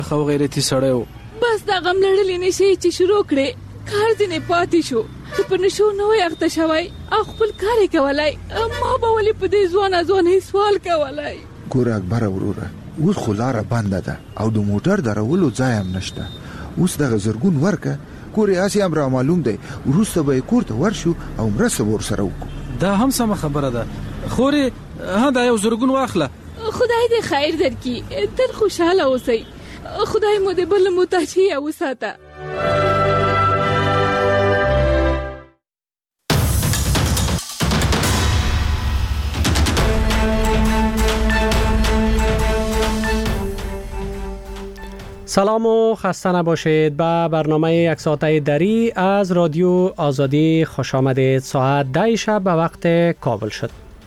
خو غیرتی سړی و. بس دا غم لړلې نشي چې شروع کړې کار دې نه پاتې شو. ته په نشو نوې اخته شوی او خپل کار یې کولای. ما به ولې په دې ځوانه سوال کولای. ګوره اکبر وروره، اوس خو لاره بنده ده او د موټر درولو ځای هم نشته. اوس دغه زرګون ورکه کورې اسی هم را معلوم دی، وروسته به کور ته ورشو او مرسته ورسره وکړو. دا هم سم خبره ده. خورې دا یو زرګون واخله. خدای دې خیر درکړي. تل خوشاله اوسئ. خدای مو دې بل محتاجي وساته. سلام و خسته نباشید. به برنامه یک ساعته دری از رادیو آزادی خوش آمدید. ساعت 10 شب به وقت کابل شد.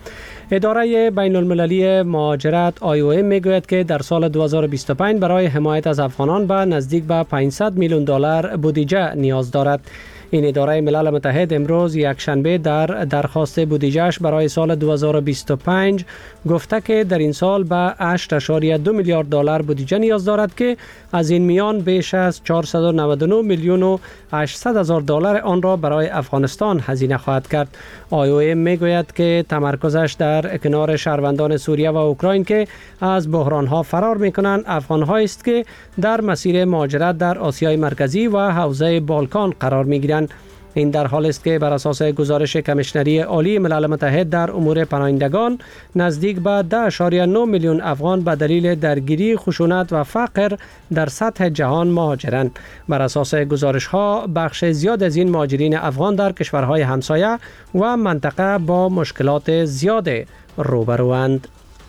اداره بین المللی مهاجرت IOM میگوید که در سال 2025 برای حمایت از افغانان به نزدیک به 500 میلیون دلار بودجه نیاز دارد. این اداره ملل متحد امروز یک شنبه در درخواست بودجهش برای سال 2025 گفته که در این سال به 8.2 میلیارد دلار بودجه نیاز دارد که از این میان بیش از 499 میلیون و 800 هزار دلار آن را برای افغانستان هزینه خواهد کرد. IOM میگوید که تمرکزش در کنار شهروندان سوریه و اوکراین که از بحران‌ها فرار می‌کنند افغان‌هایی است که در مسیر مهاجرت در آسیای مرکزی و حوزه بالکان قرار می‌گیرند. این در حال است که بر اساس گزارش کمیشنری عالی ملل متحد در امور پناهندگان نزدیک به 10.9 میلیون افغان به دلیل درگیری، خشونت و فقر در سطح جهان مهاجرند. بر اساس گزارش‌ها بخش زیاد از این مهاجرین افغان در کشورهای همسایه و منطقه با مشکلات زیاد روبروند.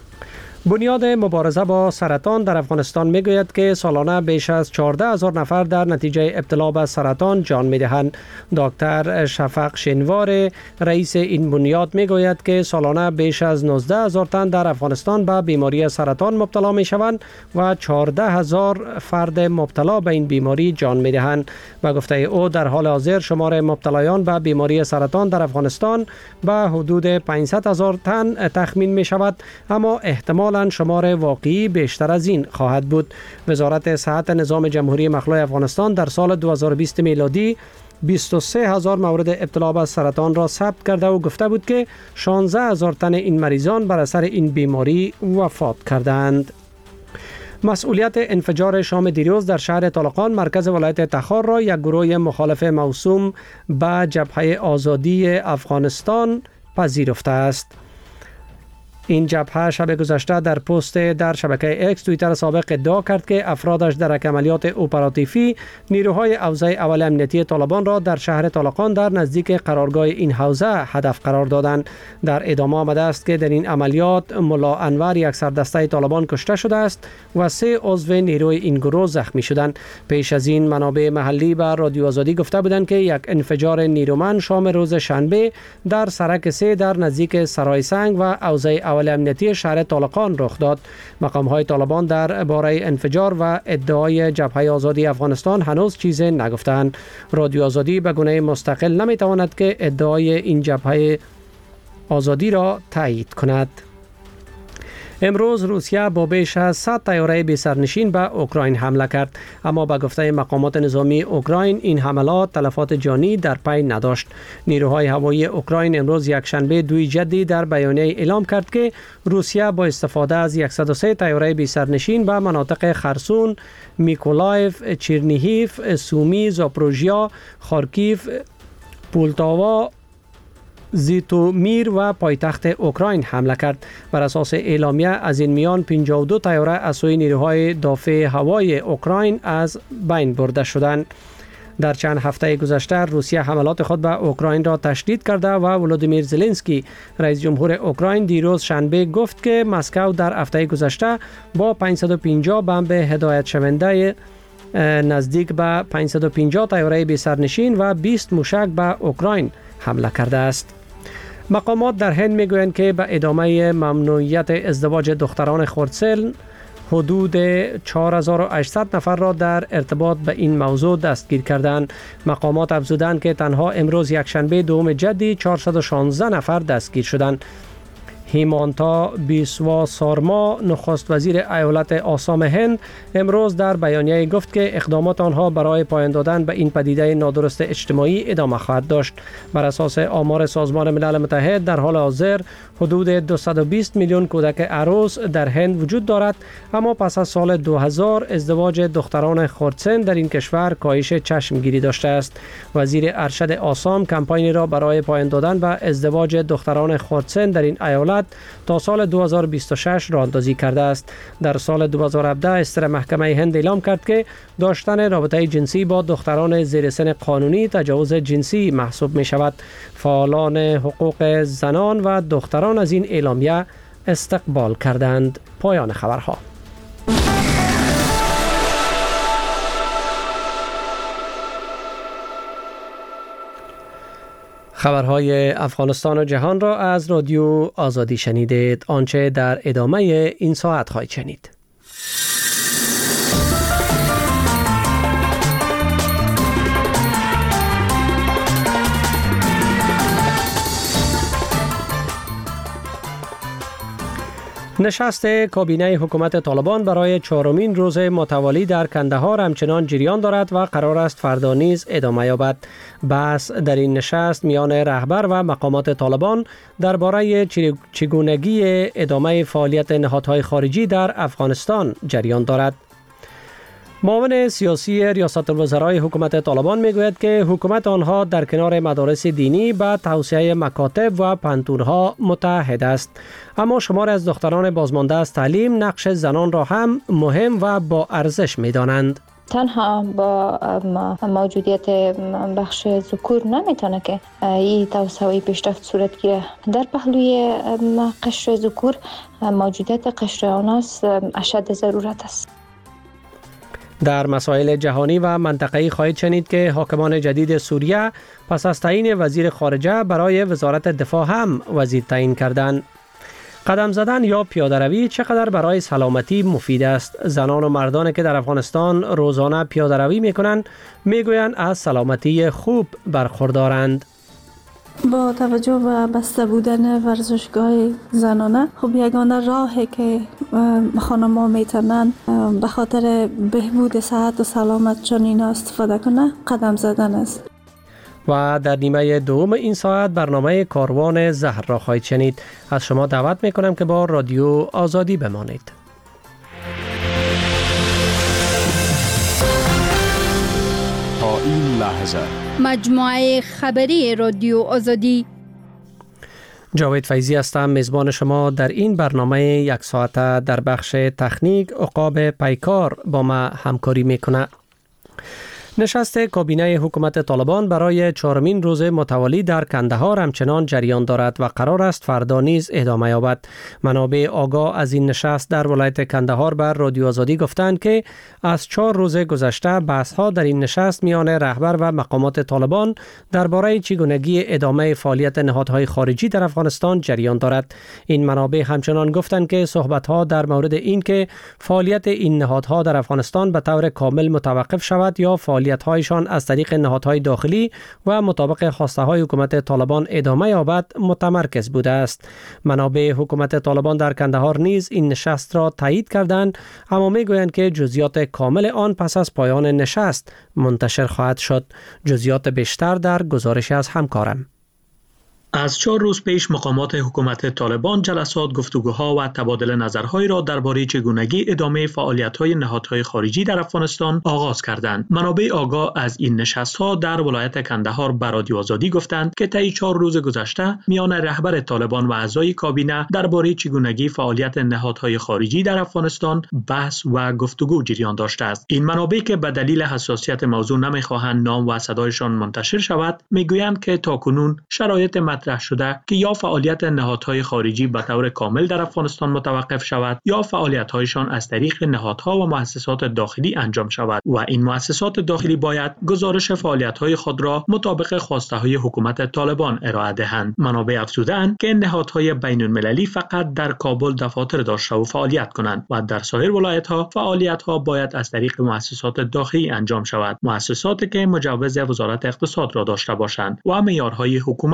بنیاد مبارزه با سرطان در افغانستان میگوید که سالانه بیش از 14,000 نفر در نتیجه ابتلا به سرطان جان میدهند. دکتر شفق شنوار رئیس این بنیاد میگوید که سالانه بیش از 19,000 تن در افغانستان به بیماری سرطان مبتلا میشوند و 14,000 فرد مبتلا به این بیماری جان میدهند. به گفته او در حال حاضر شمار مبتلایان به بیماری سرطان در افغانستان به حدود 500,000 تن تخمین می شود، اما احتمال شمار واقعی بیشتر از این خواهد بود. وزارت صحت نظام جمهوری مخلوع افغانستان در سال 2020 میلادی 23,000 مورد ابتلا به سرطان را ثبت کرده و گفته بود که 16,000 تن این مریضان بر اثر این بیماری وفات کردند. مسئولیت انفجار شام دیروز در شهر طالقان مرکز ولایت تخار را یک گروه مخالف موسوم به جبهه آزادی افغانستان پذیرفته است. این جبهه شب گذشته در پست در شبکه اکس توییتر سابق ادعا کرد که افرادش در یک عملیات اپراتیفی نیروهای حوزه اول امنیتی طالبان را در شهر طالقان در نزدیک قرارگاه این حوزه هدف قرار دادند. در ادامه آمده است که در این عملیات ملا انور یک سردسته طالبان کشته شده است و 3 عضو نیروی این گروه زخمی شدند. پیش از این منابع محلی به رادیو آزادی گفته بودند که یک انفجار نیرومند شام روز شنبه در سرک 3 در نزدیک سرای سنگ و حوزه اول امنیتی شهر طالقان رخ داد. مقام‌های طالبان در باره انفجار و ادعای جبهه آزادی افغانستان هنوز چیزی نگفتند. رادیو آزادی به گونه مستقل نمی‌تواند که ادعای این جبهه آزادی را تایید کند. امروز روسیه با بیش از 100 طیاره بی سرنشین به اوکراین حمله کرد، اما به گفته مقامات نظامی اوکراین این حملات تلفات جانی در پی نداشت. نیروهای هوایی اوکراین امروز یک شنبه 2 جدی در بیانیه اعلام کرد که روسیه با استفاده از 103 طیاره بی سرنشین به مناطق خرسون، میکولایف، چرنیهیف، سومی، زاپروژیا، خارکیف، پولتاوا، زیتومیر و پایتخت اوکراین حمله کرد. بر اساس اعلامیه از این میان 52 طیاره از سوی نیروهای دافع هوایی اوکراین از بین برده شدند. در چند هفته گذشته روسیه حملات خود به اوکراین را تشدید کرده و ولودیمیر زلنسکی رئیس جمهور اوکراین دیروز شنبه گفت که مسکو در هفته گذشته با 550 بمب هدایت شونده نزدیک به 550 طیاره بی سرنشین و 20 موشک به اوکراین حمله کرده است. مقامات در هند میگویند که به ادامه ممنوعیت ازدواج دختران خردسن حدود 4800 نفر را در ارتباط به این موضوع دستگیر کردند. مقامات افزودند که تنها امروز یک شنبه 2 جدی 416 نفر دستگیر شدند. هیمانتا بیسوا سارما نخست وزیر ایالت آسام هند امروز در بیانیه گفت که اقدامات آنها برای پایان دادن به این پدیده نادرست اجتماعی ادامه خواهد داشت. بر اساس آمار سازمان ملل متحد در حال حاضر حدود 220 میلیون کودک عروس در هند وجود دارد، اما پس از سال 2000 ازدواج دختران خردسن در این کشور کاهش چشمگیری داشته است. وزیر ارشد آسام کمپینی را برای پایان دادن به ازدواج دختران خردسن در این ایالت تا سال 2026 راهاندازی کرده است. در سال 2017 استر محکمه هند اعلام کرد که داشتن رابطه جنسی با دختران زیر سن قانونی تجاوز جنسی محسوب می شود. فعالان حقوق زنان و دختران از این اعلامیه استقبال کردند. پایان خبرها. خبرهای افغانستان و جهان را از رادیو آزادی شنیدید. آنچه در ادامه این ساعت خواهید شنید. نشست کابینه حکومت طالبان برای چهارمین روز متوالی در کندهار همچنان جریان دارد و قرار است فردا نیز ادامه یابد. بحث در این نشست میان رهبر و مقامات طالبان درباره چگونگی ادامه فعالیت نهادهای خارجی در افغانستان جریان دارد. معاون سیاسی ریاست الوزرای حکومت طالبان میگوید که حکومت آنها در کنار مدارس دینی به توسعه مکاتب و پانتونها متحد است، اما شمار از دختران بازمانده از تعلیم نقش زنان را هم مهم و با ارزش می‌دانند. تنها با موجودیت بخش ذکور نمیتونه که این توسعه پیشرفت صورت گیره. در پهلوی قشر ذکور موجودیت قشر آناس اشد ضرورت است. در مسائل جهانی و منطقه‌ای خواهید شنید که حاکمان جدید سوریه پس از تعیین وزیر خارجه برای وزارت دفاع هم وزیر تعیین کردند. قدم زدن یا پیاده روی چقدر برای سلامتی مفید است؟ زنان و مردانی که در افغانستان روزانه پیاده روی می‌کنند می‌گویند از سلامتی خوب برخوردارند. با توجه به بسته بودن ورزشگاه زنانه خب یگانه راهی که خانم‌ها میتونن به خاطر بهبود صحت و سلامتشان اینا استفاده کنه قدم زدن است. و در نیمه دوم این ساعت برنامه کاروان زهر را خواهید شنید. از شما دعوت میکنم که با رادیو آزادی بمانید. تا این لحظه مجموعه خبری رادیو آزادی. جاوید فیضی هستم، میزبان شما در این برنامه یک ساعته. در بخش تکنیک عقاب پیکار با ما همکاری میکنه. نشست کابینه حکومت طالبان برای چهارمین روز متوالی در کندهار همچنان جریان دارد و قرار است فردا نیز ادامه یابد. منابع آگاه از این نشست در ولایت کندهار بر رادیو آزادی گفتند که از 4 روز گذشته بحث‌ها در این نشست میان رهبر و مقامات طالبان درباره چگونگی ادامه فعالیت نهادهای خارجی در افغانستان جریان دارد. این منابع همچنان گفتند که صحبت‌ها در مورد این که فعالیت این نهادها در افغانستان به طور کامل متوقف شود یا فعالیت‌هایشان از طریق نهادهای داخلی و مطابق خواسته‌های حکومت طالبان ادامه یابد متمرکز بوده است. منابع حکومت طالبان در کندهار نیز این نشست را تایید کردند، اما میگویند که جزئیات کامل آن پس از پایان نشست منتشر خواهد شد. جزئیات بیشتر در گزارش از همکارم. از 4 روز پیش مقامات حکومت طالبان جلسات، گفتگوها و تبادل نظرهای را درباره چگونگی ادامه فعالیت‌های نهادهای خارجی در افغانستان آغاز کردند. منابع آگاه از این نشست‌ها در ولایت کندهار به رادیو آزادی گفتند که طی 4 روز گذشته میان رهبر طالبان و اعضای کابینه درباره چگونگی فعالیت نهادهای خارجی در افغانستان بحث و گفتگو جریان داشته است. این منابع که به دلیل حساسیت موضوع نمی‌خواهند نام و صدایشان منتشر شود، میگویند که تاکنون شرایط مطرح شده که یا فعالیت نهادهای خارجی به طور کامل در افغانستان متوقف شود یا فعالیت‌هایشان از طریق نهادها و مؤسسات داخلی انجام شود و این مؤسسات داخلی باید گزارش فعالیت‌های خود را مطابق خواسته‌های حکومت طالبان ارائه دهند. منابع افزودند که نهادهای بین‌المللی فقط در کابل دفاتر داشته و فعالیت کنند و در سایر ولایت‌ها فعالیت‌ها باید از طریق مؤسسات داخلی انجام شود، مؤسساتی که مجوز وزارت اقتصاد را داشته باشند و معیارهای حکومت را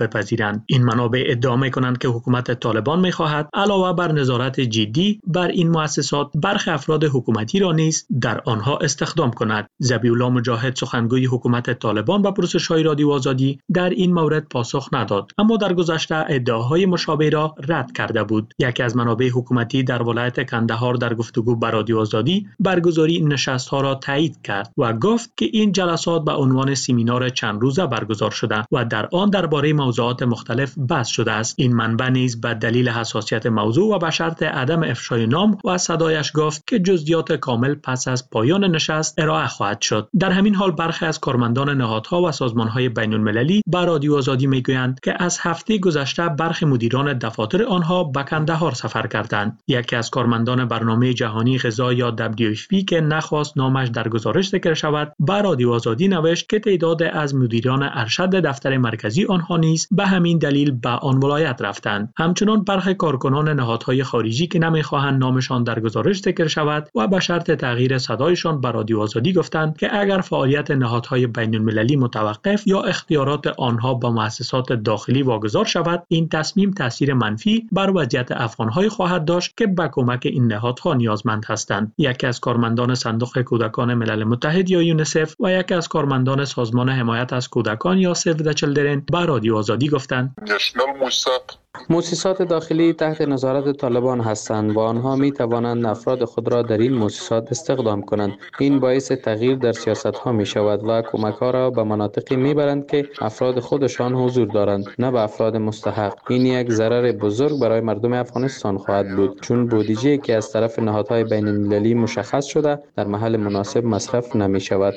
بپذیرند. این منابع ادعا می‌کنند که حکومت طالبان می‌خواهد علاوه بر نظارت جدی بر این مؤسسات برخی افراد حکومتی را نیز در آنها استخدام کند. ذبیح الله مجاهد سخنگوی حکومت طالبان به پرسش‌های رادیو آزادی در این مورد پاسخ نداد، اما در گذشته ادعاهای مشابه را رد کرده بود. یکی از منابع حکومتی در ولایت کندهار در گفتگو با رادیو آزادی برگزاری این نشست‌ها را تایید کرد و گفت که این جلسات به عنوان سمینار چند روزه برگزار شده و در آن درباره موضوعات مختلف بحث شده است. این منبع نیز به دلیل حساسیت موضوع و به شرط عدم افشای نام و صدایش گفت که جزئیات کامل پس از پایان نشست ارائه خواهد شد. در همین حال برخی از کارمندان نهادها و سازمان‌های بین‌المللی به رادیو آزادی میگویند که از هفته گذشته برخی مدیران دفاتر آنها به کندهار سفر کردند. یکی از کارمندان برنامه جهانی غذا یا WFP که نخواست نامش در گزارش ذکر شود، به رادیو آزادی نوشت که تعداد از مدیران ارشد دفتر مرکزی آنها نیز به همین دلیل به آن ولایت رفتند. همچنان برخی کارکنان نهادهای خارجی که نمیخواهند نامشان در گزارش ذکر شود و به شرط تغییر صدایشان به رادیو آزادی گفتند که اگر فعالیت نهادهای بین‌المللی متوقف یا اختیارات آنها با مؤسسات داخلی واگذار شود، این تصمیم تاثیر منفی بر وضعیت افغان‌های خواهد داشت که به کمک این نهادها نیازمند هستند. یکی از کارمندان صندوق کودکان ملل متحد یا یونیسف و یکی از کارمندان سازمان حمایت از کودکان یا سیو د چیلدرن به رادیو آزادی گفتند مؤسسات داخلی تحت نظارت طالبان هستند و آنها می توانند افراد خود را در این مؤسسات استخدام کنند. این باعث تغییر در سیاست ها می شود و کمک ها را به مناطقی می برند که افراد خودشان حضور دارند، نه به افراد مستحق. این یک ضرر بزرگ برای مردم افغانستان خواهد بود، چون بودجه که از طرف نهادهای بین المللی مشخص شده در محل مناسب مصرف نمی شود.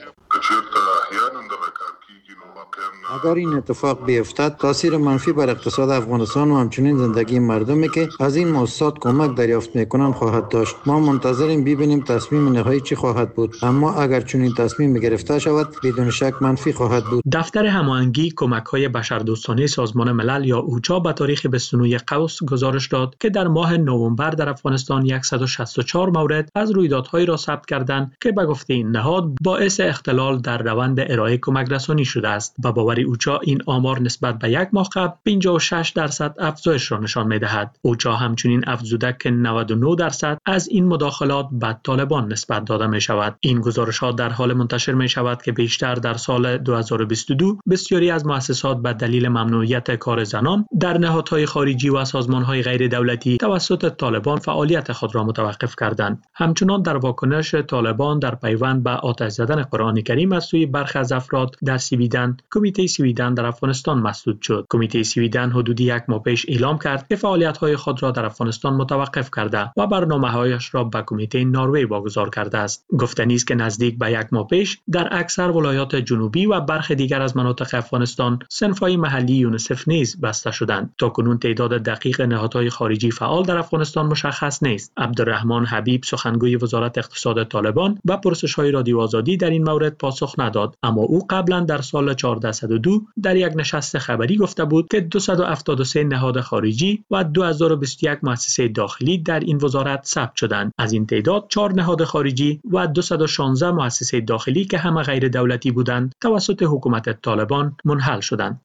اگر این اتفاق بیفتد، تاثیر منفی بر اقتصاد افغانستان و همچنین زندگی مردمی که از این مؤسسات کمک دریافت میکنند خواهد داشت. ما منتظریم ببینیم تصمیم نهایی چی خواهد بود، اما اگر چنین تصمیم گرفته شود بدون شک منفی خواهد بود. دفتر هماهنگی کمک‌های بشردوستانه سازمان ملل یا اوچا به تاریخ 29 قوس گزارش داد که در ماه نوامبر در افغانستان 164 مورد از رویدادهایی را ثبت کردند که به گفته این نهاد باعث اختلال در روند ارائه کمک رسانی شده است. به باور اوچا این آمار نسبت به یک ماه قبل 56% افزایش را نشان می‌دهد. اوچا همچنین افزوده که 99% از این مداخلات به طالبان نسبت داده می‌شود. این گزارش‌ها در حال منتشر می‌شود که بیشتر در سال 2022 بسیاری از مؤسسات به دلیل ممنوعیت کار زنان در نهادهای خارجی و سازمان‌های غیر دولتی توسط طالبان فعالیت خود را متوقف کردند. همچنان در واکنش طالبان در پیوند به آتش زدن قرآن کریم از سوی برخی از افراد در سویدن، کمیته سویدن در افغانستان مسدود شد. کمیته سویدن حدود یک ماه پیش اعلام کرد که فعالیت‌های خود را در افغانستان متوقف کرده و برنامه‌هایش را به کمیته نروژ واگذار کرده است. گفتنی است که نزدیک به یک ماه پیش در اکثر ولایات جنوبی و برخی دیگر از مناطق افغانستان صنف‌های محلی یونیسف نیز بسته شدند. تاکنون تعداد دقیق نهادهای خارجی فعال در افغانستان مشخص نیست. عبدالرحمن حبیب سخنگوی وزارت اقتصاد طالبان به پرسش‌های رادیو آزادی در این مورد پاسخ نداد، اما او قبلا در سال 1402 در یک نشست خبری گفته بود که 273 نهاد خارجی و 2021 مؤسسه داخلی در این وزارت ثبت شدند. از این تعداد 4 نهاد خارجی و 216 مؤسسه داخلی که همه غیر دولتی بودند توسط حکومت طالبان منحل شدند.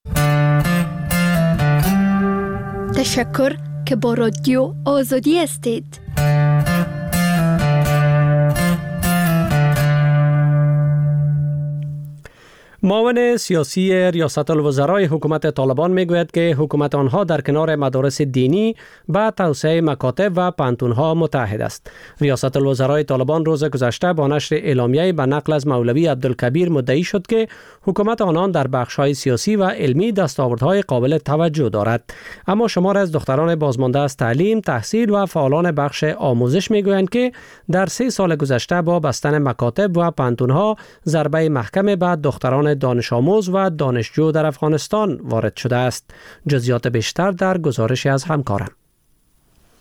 تشکر که با رادیو آزادی هستید. معاون سیاسی ریاست الوزرای حکومت طالبان میگوید که حکومت آنها در کنار مدارس دینی به توسعه مکاتب و پانتونها متحد است. ریاست الوزرای طالبان روز گذشته با نشر اعلامیه به نقل از مولوی عبدالکبیر مدعی شد که حکومت آنان در بخش‌های سیاسی و علمی دستاوردهای قابل توجه دارد، اما شمار از دختران بازمانده از تعلیم، تحصیل و فعالان بخش آموزش میگویند که در 3 سال گذشته با بستن مکاتب و پانتونها ضربه محکم به دختران دانش آموز و دانشجو در افغانستان وارد شده است. جزئیات بیشتر در گزارشی از همکارم.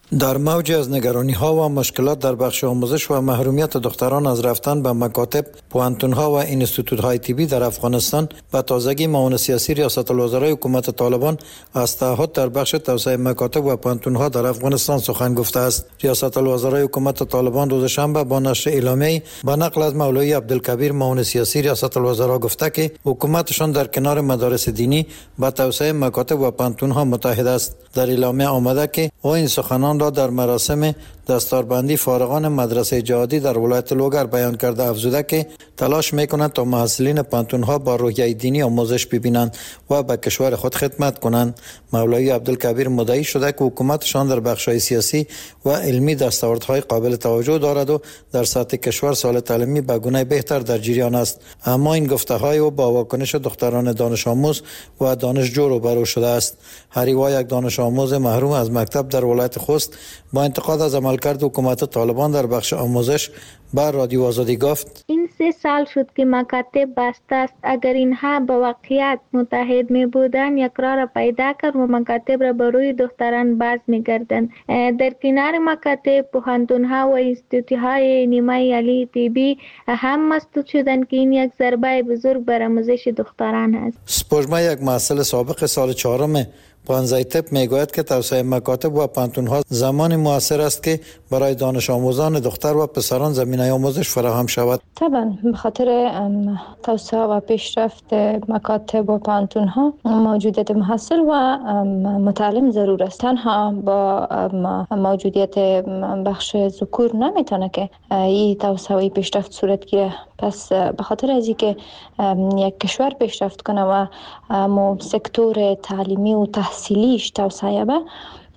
در موج از نگرانی ها و مشکلات در بخش آموزش و محرومیت دختران از رفتن به مکاتب، پوهنتون ها و اینستیتوت های طبی در افغانستان به تازگی معاون سیاسی ریاست الوزرای حکومت طالبان از تعهد در بخش توسعه مکاتب و پوهنتون ها در افغانستان سخن گفته است. ریاست الوزرای حکومت طالبان روز شنبه با نشر اعلامیه‌ای با نقل از مولوی عبدالکبیر معاون سیاسی ریاست الوزرا گفته که حکومتشان در کنار مدارس دینی با توسعه مکاتب و پوهنتون ها متحد است. در اعلامیه آمده که این سخنان را در مراسم دستاربندی فارغان مدرسه جهادی در ولایت لوگر بیان کرده، افزوده که تلاش میکنند تا محصلین پانتون ها با روحیه دینی آموزش ببینند و به کشور خود خدمت کنند. مولوی عبدالکبیر مدعی شده که حکومتشان در بخش‌های سیاسی و علمی دستاوردهای قابل توجه دارد و در سطح کشور سال تعلیمی به گونه بهتر در جریان است. اما این گفته‌های او با واکنش دختران دانش آموز و دانشجو روبرو شده است. هریوا، یک دانش آموز محروم از مکتب در ولایت خوست، با انتقاد از عملکرد حکومت طالبان در بخش آموزش با رادیو آزادی گفت: این 3 سال شد که مکاتب بسته است. اگر اینها به واقعیت متحد می بودند، یک راه را پیدا کرد و مکاتب را بر روی دختران باز می گردند. در کنار مکاتب، پوهنتون‌ها و اینستیتوت‌های نیمه عالی طبی هم مسدود شدند که این یک ضربه بزرگ بر آموزش دختران است. سپوږمۍ، یک محصل سابق سال 4 پانزای طب میگوید که توسعه مکاتب و پانتون‌ها زمان موثر است که برای دانش آموزان دختر و پسران زمینه آموزش فراهم شود. طبعا به خاطر توسعه و پیشرفت مکاتب و پانتون‌ها موجودیت محصل و متعلم ضرور است. تنها با موجودیت بخش ذکور نمیتونه که این توسعه پیشرفت صورت گیره. پس به خاطر از اینکه یک کشور پیشرفت کنه و سکتور تعلیمی و تحصیلیش توسعه به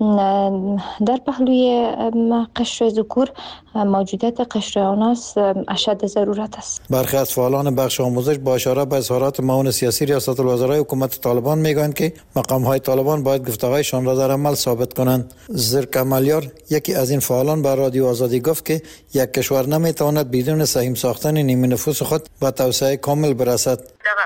در پهلوی قشر ذکور موجودیت قشر آناس اشد ضرورت است. برخی از فعالان بخش آموزش با اشاره به اظهارات معاون سیاسی ریاست الوزرای حکومت طالبان میگویند که مقام‌های طالبان باید گفته‌هایشان را در عمل ثابت کنند. زرکمالیار، یکی از این فعالان، به رادیو آزادی گفت که یک کشور نمیتواند بدون سهیم ساختن نیمه نفوس خود به توسعه کامل برسد.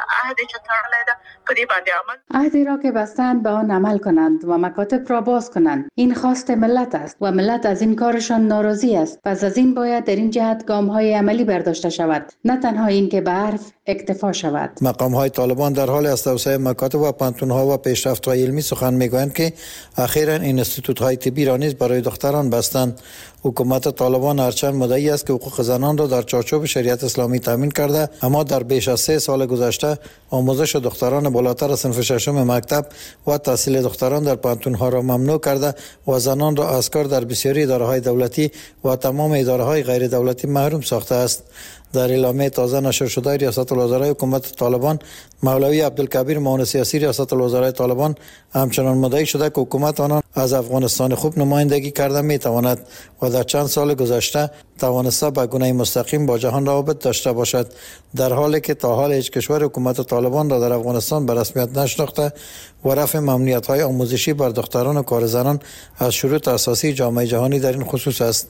عهدی را که بستند به آن عمل کنند و مکاتب را باز کنند. این خواست ملت است و ملت از این کارشان ناراضی است. پس از این باید در این جهت گام‌های عملی برداشته شود، نه تنها این که به حرف اکتفا شود. مقام‌های طالبان در حال از توسعه مکاتب و پانتون‌ها و پیشرفت‌های علمی سخن می‌گویند که اخیراً اینستیتوت‌های طبی را نیز برای دختران بستند. حکومت طالبان هرچند مدعی است که حقوق زنان را در چارچوب شریعت اسلامی تامین کرده، اما در بیش از 3 سال گذشته آموزش دختران بالاتر از صنف 6 مکتب و تحصیل دختران در پانتون‌ها را ممنوع کرده و زنان را از کار در بسیاری اداره‌های دولتی و تمام اداره‌های غیر دولتی محروم ساخته است. در اعلامیه تازه نشر شده ریاست الوزرای حکومت طالبان، مولوی عبدالکبیر معاون سیاسی ریاست الوزرای طالبان همچنان مدعی شده که حکومت آنان از افغانستان خوب نمایندگی کرده میتواند و در چند سال گذشته توانسته به گونه مستقیم با جهان روابط داشته باشد، در حالی که تا حال هیچ کشور حکومت طالبان را در افغانستان به رسمیت نشناخته و رفع ممنوعیت‌های آموزشی بر دختران و کار زنان از شروط اساسی جامعه جهانی در این خصوص است.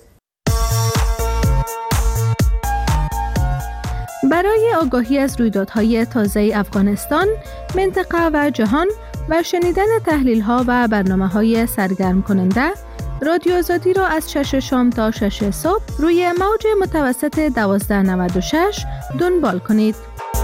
برای آگاهی از رویدادهای تازه افغانستان، منطقه و جهان و شنیدن تحلیل‌ها و برنامه‌های سرگرم کننده، رادیو آزادی را از 6 شام تا 6 صبح روی موج متوسط 1296 دنبال کنید.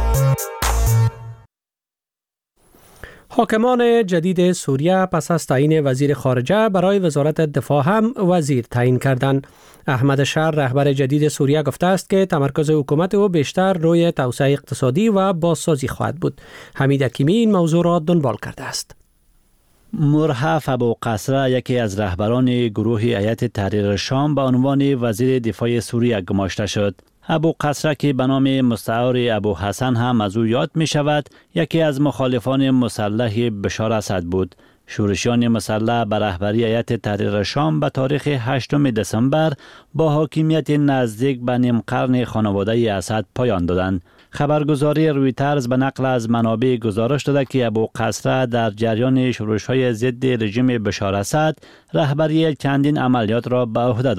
حاکمان جدید سوریه پس از تعیین وزیر خارجه برای وزارت دفاع هم وزیر تعیین کردند. احمد شهر، رهبر جدید سوریه، گفته است که تمرکز حکومت او بیشتر روی توسعه اقتصادی و بازسازی خواهد بود. حمید حکیمی این موضوع را دنبال کرده است. مرحف ابوقصره، یکی از رهبران گروه هیئت تحریر شام، به عنوان وزیر دفاع سوریه گماشته شد. ابوقصره که به نام مستعار ابو حسن هم از او یاد می شود، یکی از مخالفان مسلح بشار اسد بود. شورشیان مسلح به رهبری هیئت تحریر شام به تاریخ 8 دسامبر با حاکمیت نزدیک به نیم قرن خانواده اسد پایان دادند. خبرگزاری رویترز به نقل از منابع گزارش داده که ابوقصره در جریان شورش‌های ضد رژیم بشار اسد رهبری چندین عملیات را به عهده داشت.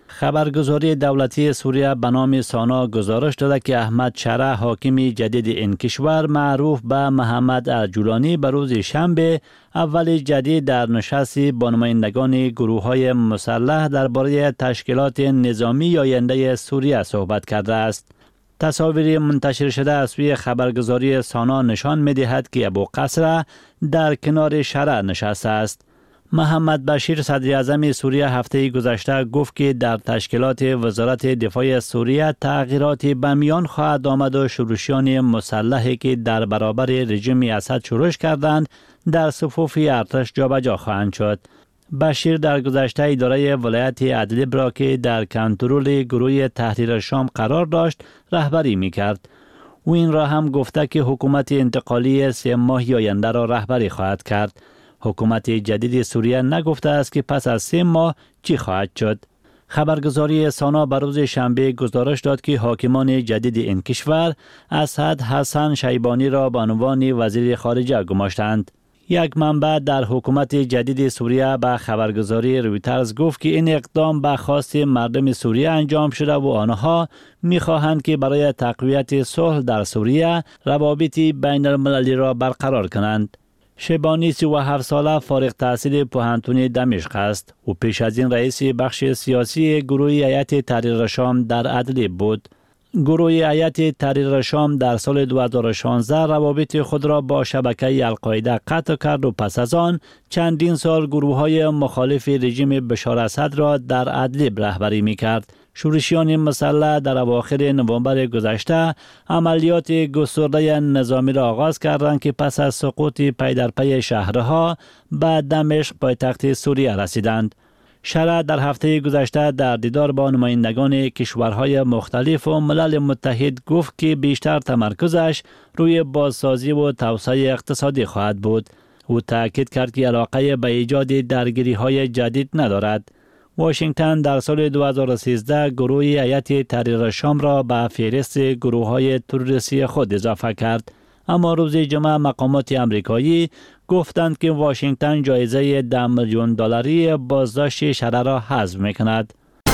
خبرگزاری دولتی سوریه به نام سانا گزارش داده که احمد شره حاکم جدید این کشور معروف به محمد الجولانی به روز شنبه اول جدید در نشستی با نمایندگان گروه‌های مسلح درباره تشکیلات نظامی آینده سوریه صحبت کرده است. تصاویر منتشر شده از سوی خبرگزاری سانا نشان می‌دهد که ابوالقصر در کنار شره نشسته است. محمد بشیر صدر اعظم سوریه هفته گذشته گفت که در تشکیلات وزارت دفاع سوریه تغییراتی به میان خواهد آمد و شورشیان مسلحی که در برابر رژیم اسد شورش کردند در صفوف ارتش جابجا خواهند شد. بشیر در گذشته اداره ولایت ادلب را که در کنترل گروه تحریر شام قرار داشت رهبری می‌کرد. او این را هم گفته که حکومت انتقالی 3 ماه آینده را رهبری خواهد کرد. حکومت جدید سوریه نگفته است که پس از 3 ماه چی خواهد شد. خبرگزاری سانا بر روز شنبه گزارش داد که حاکمان جدید این کشور اسد حسن شیبانی را به عنوان وزیر خارجه گماشتند. یک منبع در حکومت جدید سوریه به خبرگزاری رویترز گفت که این اقدام به خواست مردم سوریه انجام شده و آنها می‌خواهند که برای تقویت صلح در سوریه روابط بین المللی را برقرار کنند. شیبانی 37 ساله فارغ التحصیل پوهنتون دمشق است. او پیش از این رئیس بخش سیاسی گروه هیئت تحریر شام در ادلب بود. گروه هیئت تحریر شام در سال 2016 روابط خود را با شبکه القاعده قطع کرد و پس از آن چندین سال گروه‌های مخالف رژیم بشار اسد را در ادلب رهبری می‌کرد. شورشیان مسلح در اواخر نوامبر گذشته عملیات گسترده نظامی را آغاز کردند که پس از سقوط پی در پی شهرها به دمشق پایتخت سوریه رسیدند. شره در هفته گذشته در دیدار با نمایندگان کشورهای مختلف و ملل متحد گفت که بیشتر تمرکزش روی بازسازی و توسعه اقتصادی خواهد بود. او تاکید کرد که علاقه به ایجاد درگیری‌های جدید ندارد. واشنگتن در سال 2013 گروه هیئت تحریر شام را به فهرست گروه‌های تروریستی خود اضافه کرد. اما روز جمعه مقامات آمریکایی گفتند که واشنگتن جایزه $10 میلیون بازداشت شره را حذف می‌کند.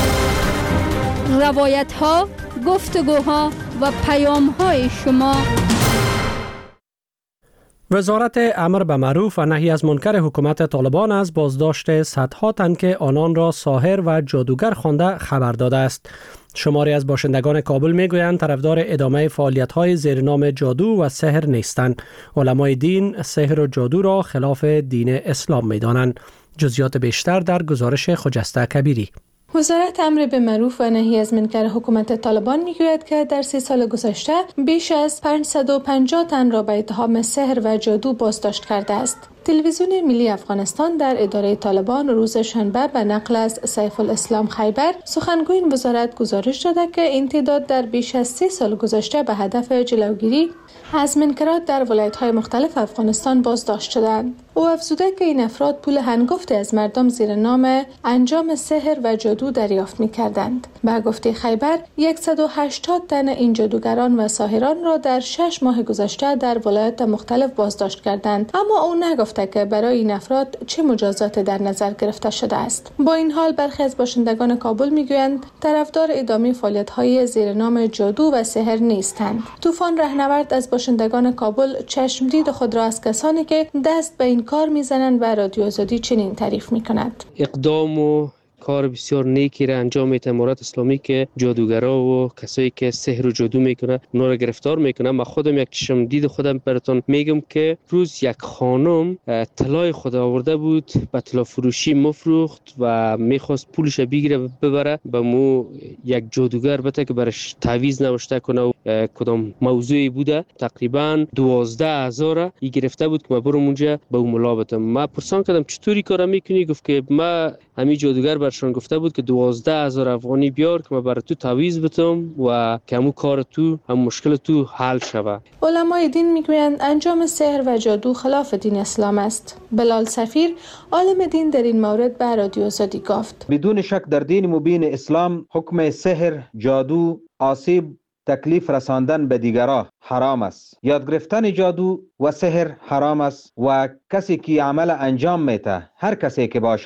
روایت‌ها، گفتگوها و پیام‌های شما. وزارت امر به معروف و نهی از منکر حکومت طالبان از بازداشت صدها تن که آنان را ساحر و جادوگر خوانده خبر داده است. شماری از باشندگان کابل میگویند طرفدار ادامه فعالیت‌های زیر نام جادو و سحر نیستند. علمای دین سحر و جادو را خلاف دین اسلام می‌دانند. جزئیات بیشتر در گزارش خجسته کبیری. وزارت امر به معروف و نهی از منکر حکومت طالبان میگوید که در 3 سال گذشته بیش از 550 تن را به اتهام سحر و جادو بازداشت کرده است. تلویزیون ملی افغانستان در اداره طالبان روز شنبه به نقل از سیف الاسلام خیبر سخنگوی این وزارت گزارش داده که این تعداد در بیش از 3 سال گذشته به هدف جلوگیری از منکرات در ولایت‌های مختلف افغانستان بازداشت شدند. او افزوده که این افراد پول هنگفتی از مردم زیر نام انجام سحر و جادو دریافت می‌کردند. به گفته خیبر 180 تن این جادوگران و ساحران را در 6 ماه گذشته در ولایات مختلف بازداشت کردند، اما او نگفته که برای این افراد چه مجازات در نظر گرفته شده است. با این حال برخی از باشندگان کابل میگویند طرفدار ادامه فعالیت‌های زیر نام جادو و سحر نیستند. طوفان رهنورد از باشندگان کابل چشمدید خود را از کسانی که دست به این کار میزنند و رادیو آزادی چنین تعریف میکند. اقدام و کار بسیار نیکی را انجام میده امارات اسلامی که جادوگرا و کسایی که سحر و جادو میکنه اونا را گرفتار میکنه. من خودم یک چشم دید خودم براتون میگم که روز یک خانم طلای خود آورده بود به طلا فروشی مفروخت و میخواست پولش بگیره ببره به مو یک جادوگر بده که برش تعویض نوشته کنه و کدام موضوعی بوده. تقریبا 12,000 ای گرفته بود که من برم اونجا به اون ملا بدم. من پرسان کردم چطوری کارا میکنی؟ گفت که ما همین جادوگر برشان گفته بود که 12,000 افغانی بیار که من برای تو تعویض بدم و که همون کار تو هم مشکل تو حل شوه. علمای دین میگویند انجام سحر و جادو خلاف دین اسلام است. بلال سفیر عالم دین در این مورد به رادیو آزادی گفت بدون شک در دین مبین اسلام حکم سحر، جادو، آسیب، تکلیف رساندن به دیگران حرام است. یاد گرفتن جادو و سحر حرام است و کسی که عمل انجام میده هر کسی که باشه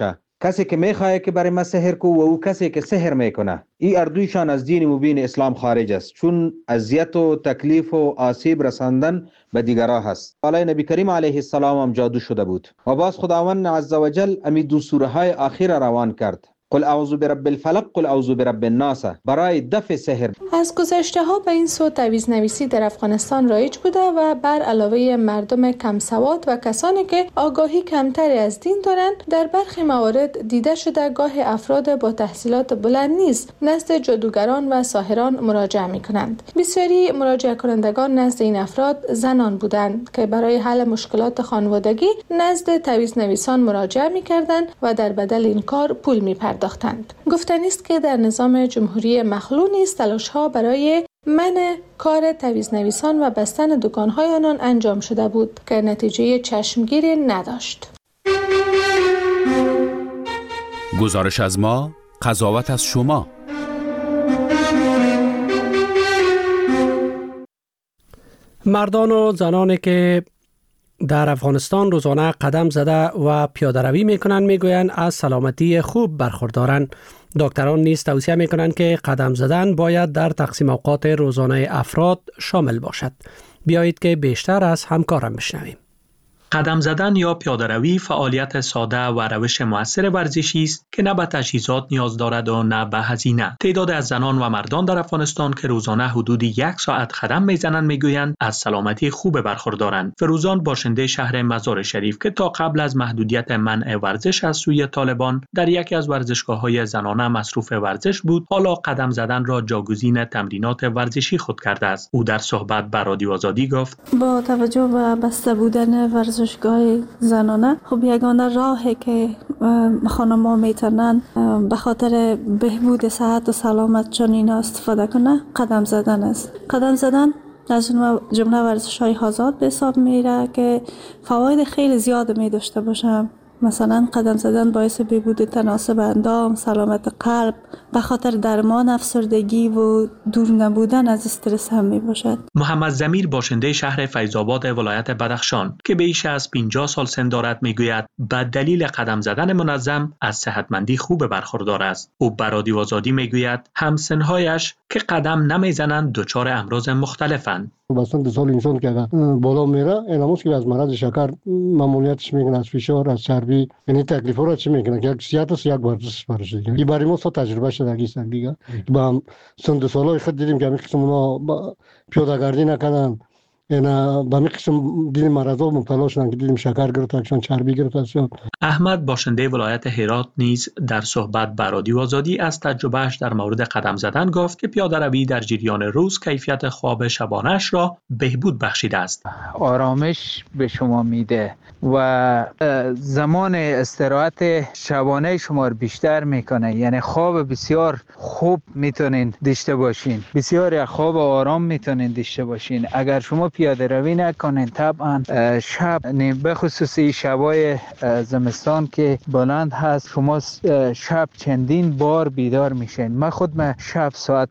کسی که میخواد که برای ما سحر کو و او کسی که سحر میکنه، این اردویشان از دین مبین اسلام خارج است، چون اذیت و تکلیف و آسیب رساندن به دیگران هست. حالا نبی کریم علیه السلام هم جادو شده بود و باز خداوند عزوجل امی دو سوره های اخیر روان کرد. قل اعوذ برب الفلق، قل اعوذ برب الناس، برای دفع سحر. از گذشته ها به این سو تعویض نویسی در افغانستان رایج بوده و بر علاوه مردم کم سواد و کسانی که آگاهی کمتری از دین دارند، در برخی موارد دیده شده گاه افراد با تحصیلات بلند نیز نزد جادوگران و ساحران مراجعه می کنند. بسیاری مراجعه کنندگان نزد این افراد زنان بودند که برای حل مشکلات خانوادگی نزد تعویض نویسان مراجعه می کردند و در بدل این کار پول می پرداختند. گفتنی است که در نظام جمهوری مخلوع نیز تلاش‌ها برای منع کار تعویض نویسان و بستن دکان‌های آنان انجام شده بود که نتیجه چشمگیری نداشت. گزارش از ما، قضاوت از شما. مردان و زنانی که در افغانستان روزانه قدم زده و پیاده‌روی میکنند میگویند از سلامتی خوب برخوردارند. دکتران نیز توصیه میکنند که قدم زدن باید در تقسیم اوقات روزانه افراد شامل باشد. بیایید که بیشتر از همکارم بشنویم. قدم زدن یا پیاده‌روی فعالیت ساده و روش مؤثر ورزشی است که نه به تجهیزات نیاز دارد و نه به هزینه. تعداد از زنان و مردان در افغانستان که روزانه حدود 1 ساعت قدم میزنند میگویند از سلامتی خوب برخوردارند. فروزان باشنده شهر مزار شریف که تا قبل از محدودیت منع ورزش از سوی طالبان در یکی از ورزشگاه‌های زنانه مصروف ورزش بود، حالا قدم زدن را جاگزین تمرینات ورزشی خود کرده است. او در صحبت با رادیو آزادی گفت: با توجه به بسته بودن ورزشگاه زنانه، خب یگانه راهی که خانم‌ها میتونن به خاطر بهبود صحت و سلامتشان اینا استفاده کنه قدم زدن است. قدم زدن از جمله ورزش‌های آزاد به حساب میره که فواید خیلی زیاد می داشته باشه. مثلا قدم زدن باعث بهبود تناسب اندام، سلامت قلب، به خاطر درمان افسردگی و دور نبودن از استرس هم می باشد. محمد ضمیر باشنده شهر فیض‌آباد ولایت بدخشان که بیش از 50 سال سن دارد میگوید به دلیل قدم زدن منظم از صحتمندی خوب برخوردار است. او به رادیو آزادی میگوید همسن‌هایش که قدم نمیزنند دچار امراض مختلفند. بسنت سال انسان که بالا میره اینموس که از مرض شکر ممنوعیتش میکنه، از فشار، از چربی، یعنی تکلیف ها چی میکنه که صحت است یک ورزش برشه. این برای ما تجربه شده است دیگه. با سن سالای خود دیدیم که میخواستم اونا پیاده‌گردی نکنن، اینا با میخواستم دیدیم مرضا مبتلا شدن که دیدیم شکر گرفتشون، چربی گرفتشون. احمد باشنده ولایت هرات نیز در صحبت با رادیو آزادی از تجربهش در مورد قدم زدن گفت که پیاده‌روی در جریان روز کیفیت خواب شبانه‌اش را بهبود بخشیده است. آرامش به شما میده و زمان استراحت شبانه شما رو بیشتر میکنه، یعنی خواب بسیار خوب میتونین داشته باشین، بسیار خواب آرام میتونین داشته باشین. اگر شما پیاده روی نکنین طبعا شب، به خصوصی شبای زمستان که بلند هست، شما شب چندین بار بیدار میشین. من خود شب ساعت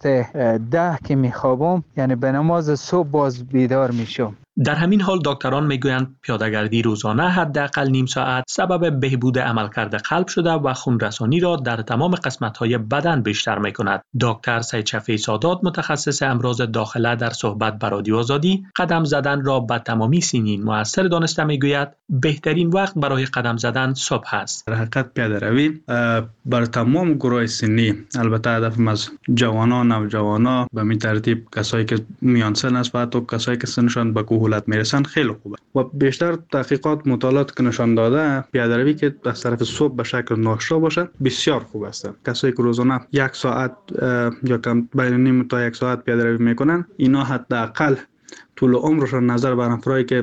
10 که میخوابم، یعنی به نماز صبح باز بیدار میشم. در همین حال دکتران میگویند پیاده‌گردی روزانه حداقل نیم ساعت سبب بهبود عملکرد قلب شده و خونرسانی را در تمام قسمت‌های بدن بیشتر می‌کند. دکتر سید شفیع سادات متخصص امراض داخله در صحبت با رادیو آزادی قدم زدن را به تمامی سنین مؤثر دانسته میگوید بهترین وقت برای قدم زدن صبح است. در حقیقت پیاده‌روی بر تمام گروه سنی، البته هدف از جوانان، نوجوانان، به این ترتیب کسایی که میان سن است و حتی کسایی که سنشان به کهولت میرسن خیلی خوبه و بیشتر تحقیقات مطالعات که نشان داده پیاده‌روی که از طرف صبح به شکل ناشتا باشه بسیار خوب است. کسایی که روزانه 1 ساعت یا کم بین نیم تا 1 ساعت پیاده‌روی میکنن، اینا حداقل طول عمرشون نظر بر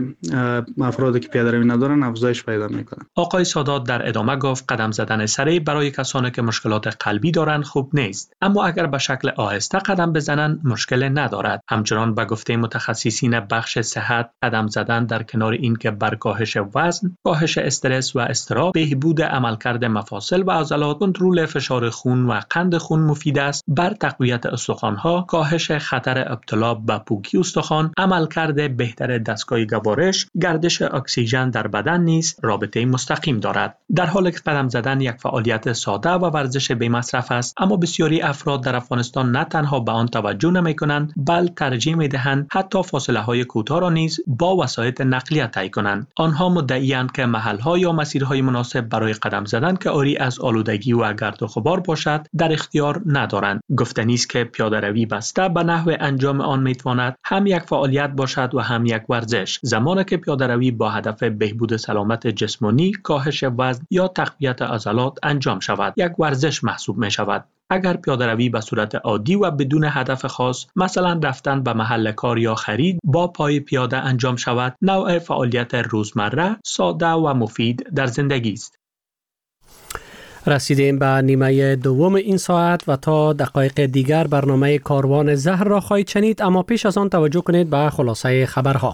افرادی که پیاده‌روی ندارن افزایش پیدا میکنن. آقای سادات در ادامه گفت قدم زدن سریع برای کسانی که مشکلات قلبی دارند خوب نیست، اما اگر به شکل آهسته قدم بزنند مشکل ندارد. همچنان به گفته متخصصین بخش صحت قدم زدن در کنار این که بر کاهش وزن، کاهش استرس و اضطراب، بهبود عملکرد مفاصل و عضلات، کنترل فشار خون و قند خون مفید است. بر تقویت استخوان‌ها، کاهش خطر ابتلا به پوکی استخوان، عمل عملکرد بهتر دستگاه گوارش، گردش اکسیژن در بدن نیز رابطه مستقیم دارد. در حالی که قدم زدن یک فعالیت ساده و ورزش بی مصرف است، اما بسیاری افراد در افغانستان نه تنها به آن توجه نمی‌کنند، بلکه ترجیح می‌دهند حتی فاصله‌های کوتاه را نیز با وسایل نقلیه طی کنند. آنها مدعی‌اند که محل‌ها یا مسیرهای مناسب برای قدم زدن که عاری از آلودگی و گرد و غبار باشد در اختیار ندارند. گفتنی است که پیاده‌روی بسته به نحو انجام آن می‌تواند هم یک فعالیت باشد و هم یک ورزش. زمانی که پیاده‌روی با هدف بهبود سلامت جسمانی، کاهش وزن یا تقویت عضلات انجام شود، یک ورزش محسوب می‌شود. اگر پیاده‌روی به صورت عادی و بدون هدف خاص، مثلا رفتن به محل کار یا خرید، با پای پیاده انجام شود، نوع فعالیت روزمره، ساده و مفید در زندگی است. رسیدیم به نیمه دوم این ساعت و تا دقایق دیگر برنامه کاروان زهر را خواهید شنید، اما پیش از آن توجه کنید به خلاصه خبرها.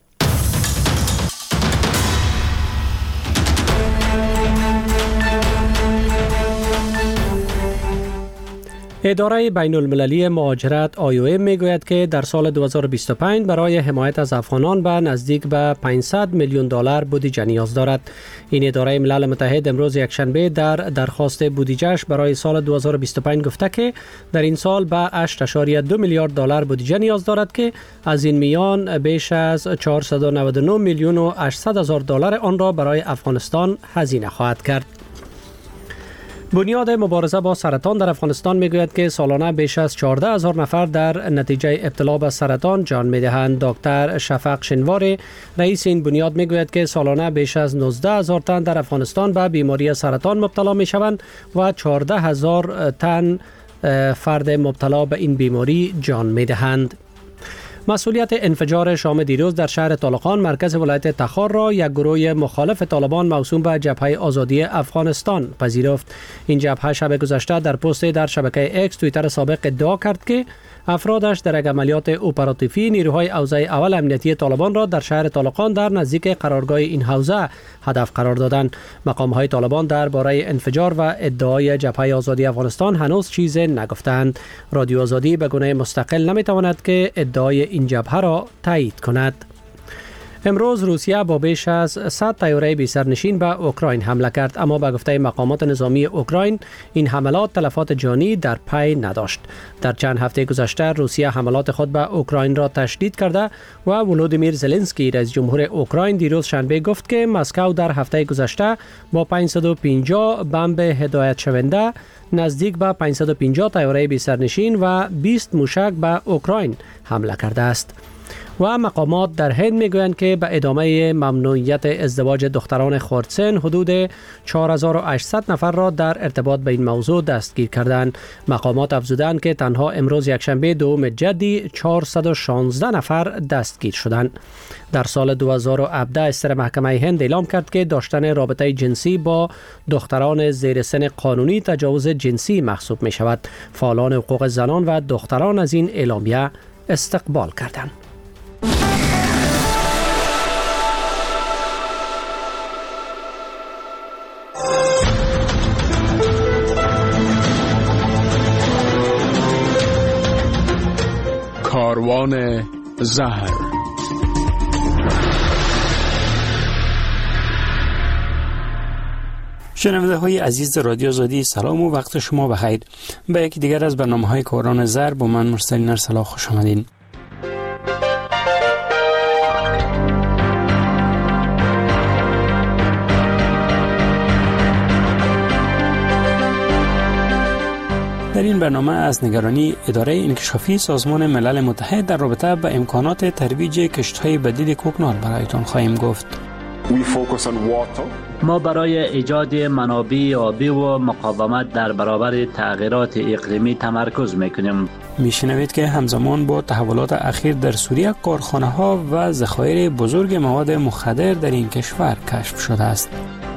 اداره بین المللی مهاجرت IOM میگوید که در سال 2025 برای حمایت از افغانان به نزدیک به 500 میلیون دلار بودجه نیاز دارد. این اداره ملل متحد امروز یکشنبه در درخواست بودجهش برای سال 2025 گفته که در این سال به 8.2 میلیارد دلار بودجه نیاز دارد که از این میان بیش از 499 میلیون و 800 هزار دلار آن را برای افغانستان هزینه خواهد کرد. بنیاد مبارزه با سرطان در افغانستان میگوید که سالانه بیش از 14,000 نفر در نتیجه ابتلا به سرطان جان میدهند. دکتر شفق شنواری رئیس این بنیاد میگوید که سالانه بیش از 19,000 تن در افغانستان به بیماری سرطان مبتلا میشوند و 14,000 تن فرد مبتلا به این بیماری جان میدهند. مسئولیت انفجار شام دیروز در شهر طالقان مرکز ولایت تخار را یک گروه مخالف طالبان موسوم به جبهه آزادی افغانستان پذیرفت. این جبهه شب گذشته در پست در شبکه اکس توییتر سابق ادعا کرد که افرادش در یک عملیات اپراتیفی نیروهای حوزه اول امنیتی طالبان را در شهر طالقان در نزدیک قرارگاه این حوزه هدف قرار دادند. مقام‌های طالبان درباره انفجار و ادعای جبهه آزادی افغانستان هنوز چیزی نگفتند. رادیو آزادی به گونه مستقل نمی‌تواند که ادعای این جبهه را تایید کند. امروز روسیه با بیش از 100 طیاره بی سرنشین به اوکراین حمله کرد، اما به گفته مقامات نظامی اوکراین این حملات تلفات جانی در پی نداشت. در چند هفته گذشته روسیه حملات خود به اوکراین را تشدید کرده و ولودیمیر زلنسکی رئیس جمهور اوکراین دیروز شنبه گفت که مسکو در هفته گذشته با 550 بمب هدایت شونده نزدیک به 550 طیاره بی سرنشین و 20 موشک به اوکراین حمله کرده است. و مقامات در هند میگویند که به ادامه ممنوعیت ازدواج دختران خردسن حدود 4800 نفر را در ارتباط به این موضوع دستگیر کردند. مقامات افزودند که تنها امروز یکشنبه دوم جدی 416 نفر دستگیر شدند. در سال 2017 استر محکمه هند اعلام کرد که داشتن رابطه جنسی با دختران زیر سن قانونی تجاوز جنسی محسوب می شود. فعالان حقوق زنان و دختران از این اعلامیه استقبال کردند. کاروان زهر. شنونده های عزیز رادیو آزادی، سلام و وقت شما بخیر. به یکی دیگر از برنامه های کاروان زهر با من مرسل ارسلا خوش آمدین. در این برنامه از نگرانی اداره انکشافی سازمان ملل متحد در رابطه با امکانات ترویج کشت‌های بدیل کوکنار برایتان خواهیم گفت. ما برای ایجاد منابع آبی و مقاومت در برابر تغییرات اقلیمی تمرکز میکنیم. میشنوید که همزمان با تحولات اخیر در سوریه کارخانه‌ها و ذخایر بزرگ مواد مخدر در این کشور کشف شده است.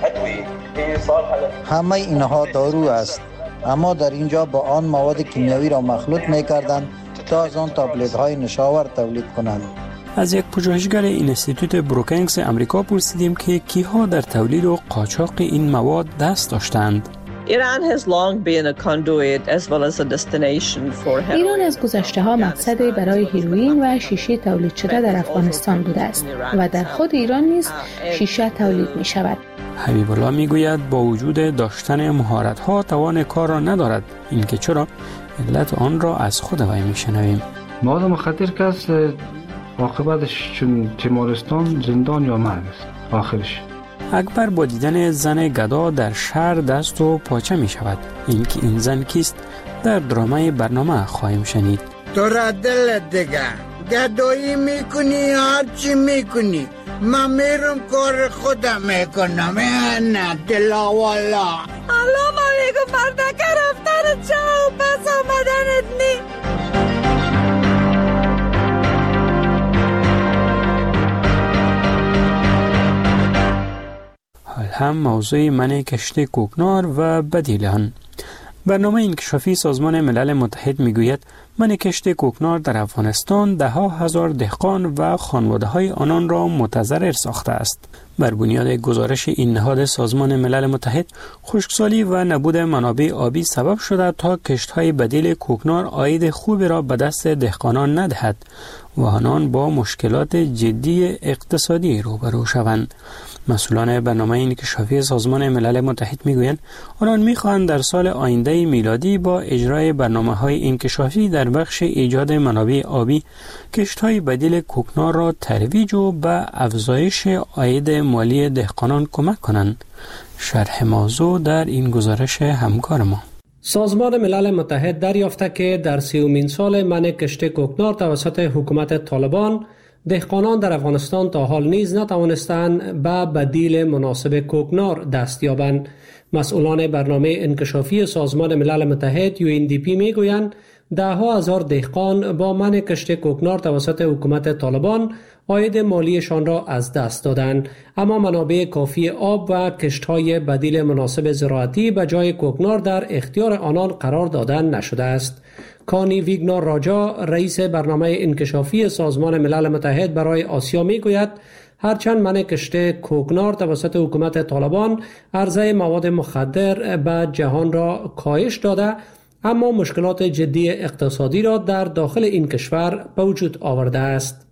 همه اینها دارو است، اما در اینجا با آن مواد کیمیایی را مخلوط می‌کردند تا از آن تابلت‌های نشاور تولید کنند. از یک پژوهشگر اینستیتوت بروکینگز امریکا پرسیدیم که کیها در تولید و قاچاق این مواد دست داشتند. ایران از گذشته ها مقصدی برای هیروئین و شیشه تولید شده در افغانستان بوده است و در خود ایران نیز شیشه تولید می شود. حبیب الله می گوید با وجود داشتن مهارت ها توان کار را ندارد. اینکه چرا؟ علت آن را از خود وی می شنویم. مواد مخدر که از عاقبتش چون تیمارستان زندان یا مرگ است آخرش. اکبر با دیدن زن گدا در شهر دست و پاچه می شود. اینکه این زن کیست در درامه برنامه خواهیم شنید. تو را دل دیگه گدایی میکنی هر چی میکنی، من میرم کار خودم میکنم. نه دلا والا الان علیکم مردکه رفتن چه و پس آمدنت نی. حال هم موضوع منع کشت کوکنار و بدیل آن. برنامه انکشافی سازمان ملل متحد میگوید منع کشت کوکنار در افغانستان ده ها هزار دهقان و خانواده های آنان را متضرر ساخته است. بر بنیاد گزارش این نهاد سازمان ملل متحد، خشکسالی و نبود منابع آبی سبب شده تا کشت‌های بدیل کوکنار عاید خوبی را به دست دهقانان ندهد و آنان با مشکلات جدی اقتصادی روبرو شوند. مسئولان برنامه انکشافی سازمان ملل متحد میگویند آنان میخواهند در سال آینده میلادی با اجرای برنامه‌های انکشافی در بخش ایجاد منابع آبی کشت‌های بدیل کوکنار را ترویج و به افزایش عاید مالی دهقانان کمک کنند. شرح موضوع در این گزارش همکار ما. سازمان ملل متحد دریافته که در 30مین سال منع کشت کوکنار توسط حکومت طالبان، دهقانان در افغانستان تا حال نیز نتوانستند به بدیل مناسب کوکنار دست یابند. مسئولان برنامه انکشافی سازمان ملل متحد UNDP میگویند ده ها هزار دهقان با منع کشت کوکنار توسط حکومت طالبان عاید مالیشان را از دست دادند، اما منابع کافی آب و کشت‌های بدیل مناسب زراعتی به جای کوکنار در اختیار آنان قرار دادن نشده است. کانی ویگنار راجا، رئیس برنامه انکشافی سازمان ملل متحد برای آسیا میگوید هرچند منع کشت کوکنار توسط حکومت طالبان عرضه مواد مخدر به جهان را کاهش داده، اما مشکلات جدی اقتصادی را در داخل این کشور به وجود آورده است.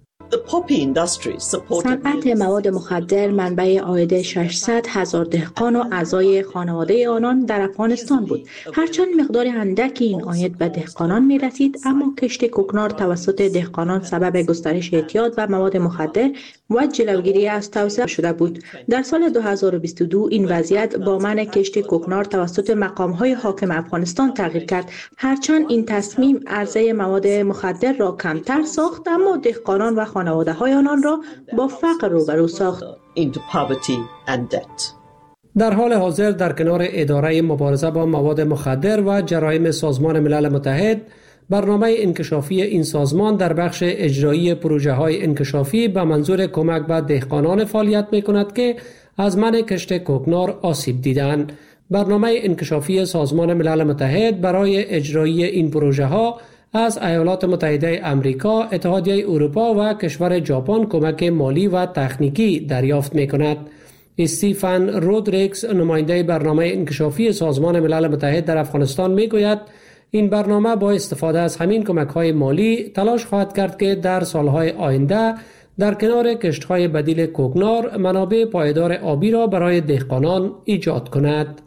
صنعت مواد مخدر منبع عاید 600,000 دهقان و اعضای خانواده آنان در افغانستان بود. هرچند مقدار اندکی این عاید به دهقانان می رسید، اما کشت کوکنار توسط دهقانان سبب گسترش اعتیاد و مواد مخدر و جلوگیری از توسعه شده بود. در سال 2022 این وضعیت با منع کشت کوکنار توسط مقام‌های حاکم افغانستان تغییر کرد. هرچند این تصمیم عرضه مواد مخدر را کمتر ساخت، اما دهقانان و خانواده های آنان را با فقر روبرو ساخت. در حال حاضر در کنار اداره مبارزه با مواد مخدر و جرایم سازمان ملل متحد، برنامه انکشافی این سازمان در بخش اجرایی پروژه های انکشافی به منظور کمک به دهقانان فعالیت می کند که از منع کشت کوکنار آسیب دیدند. برنامه انکشافی سازمان ملل متحد برای اجرایی این پروژه ها از ایالات متحده آمریکا، اتحادیه اروپا و کشور ژاپن کمک مالی و تکنیکی دریافت می کند. استیفن رودریکس، نماینده برنامه انکشافی سازمان ملل متحد در افغانستان می گوید این برنامه با استفاده از همین کمک‌های مالی تلاش خواهد کرد که در سالهای آینده در کنار کشت‌های بدیل کوکنار منابع پایدار آبی را برای دهقانان ایجاد کند.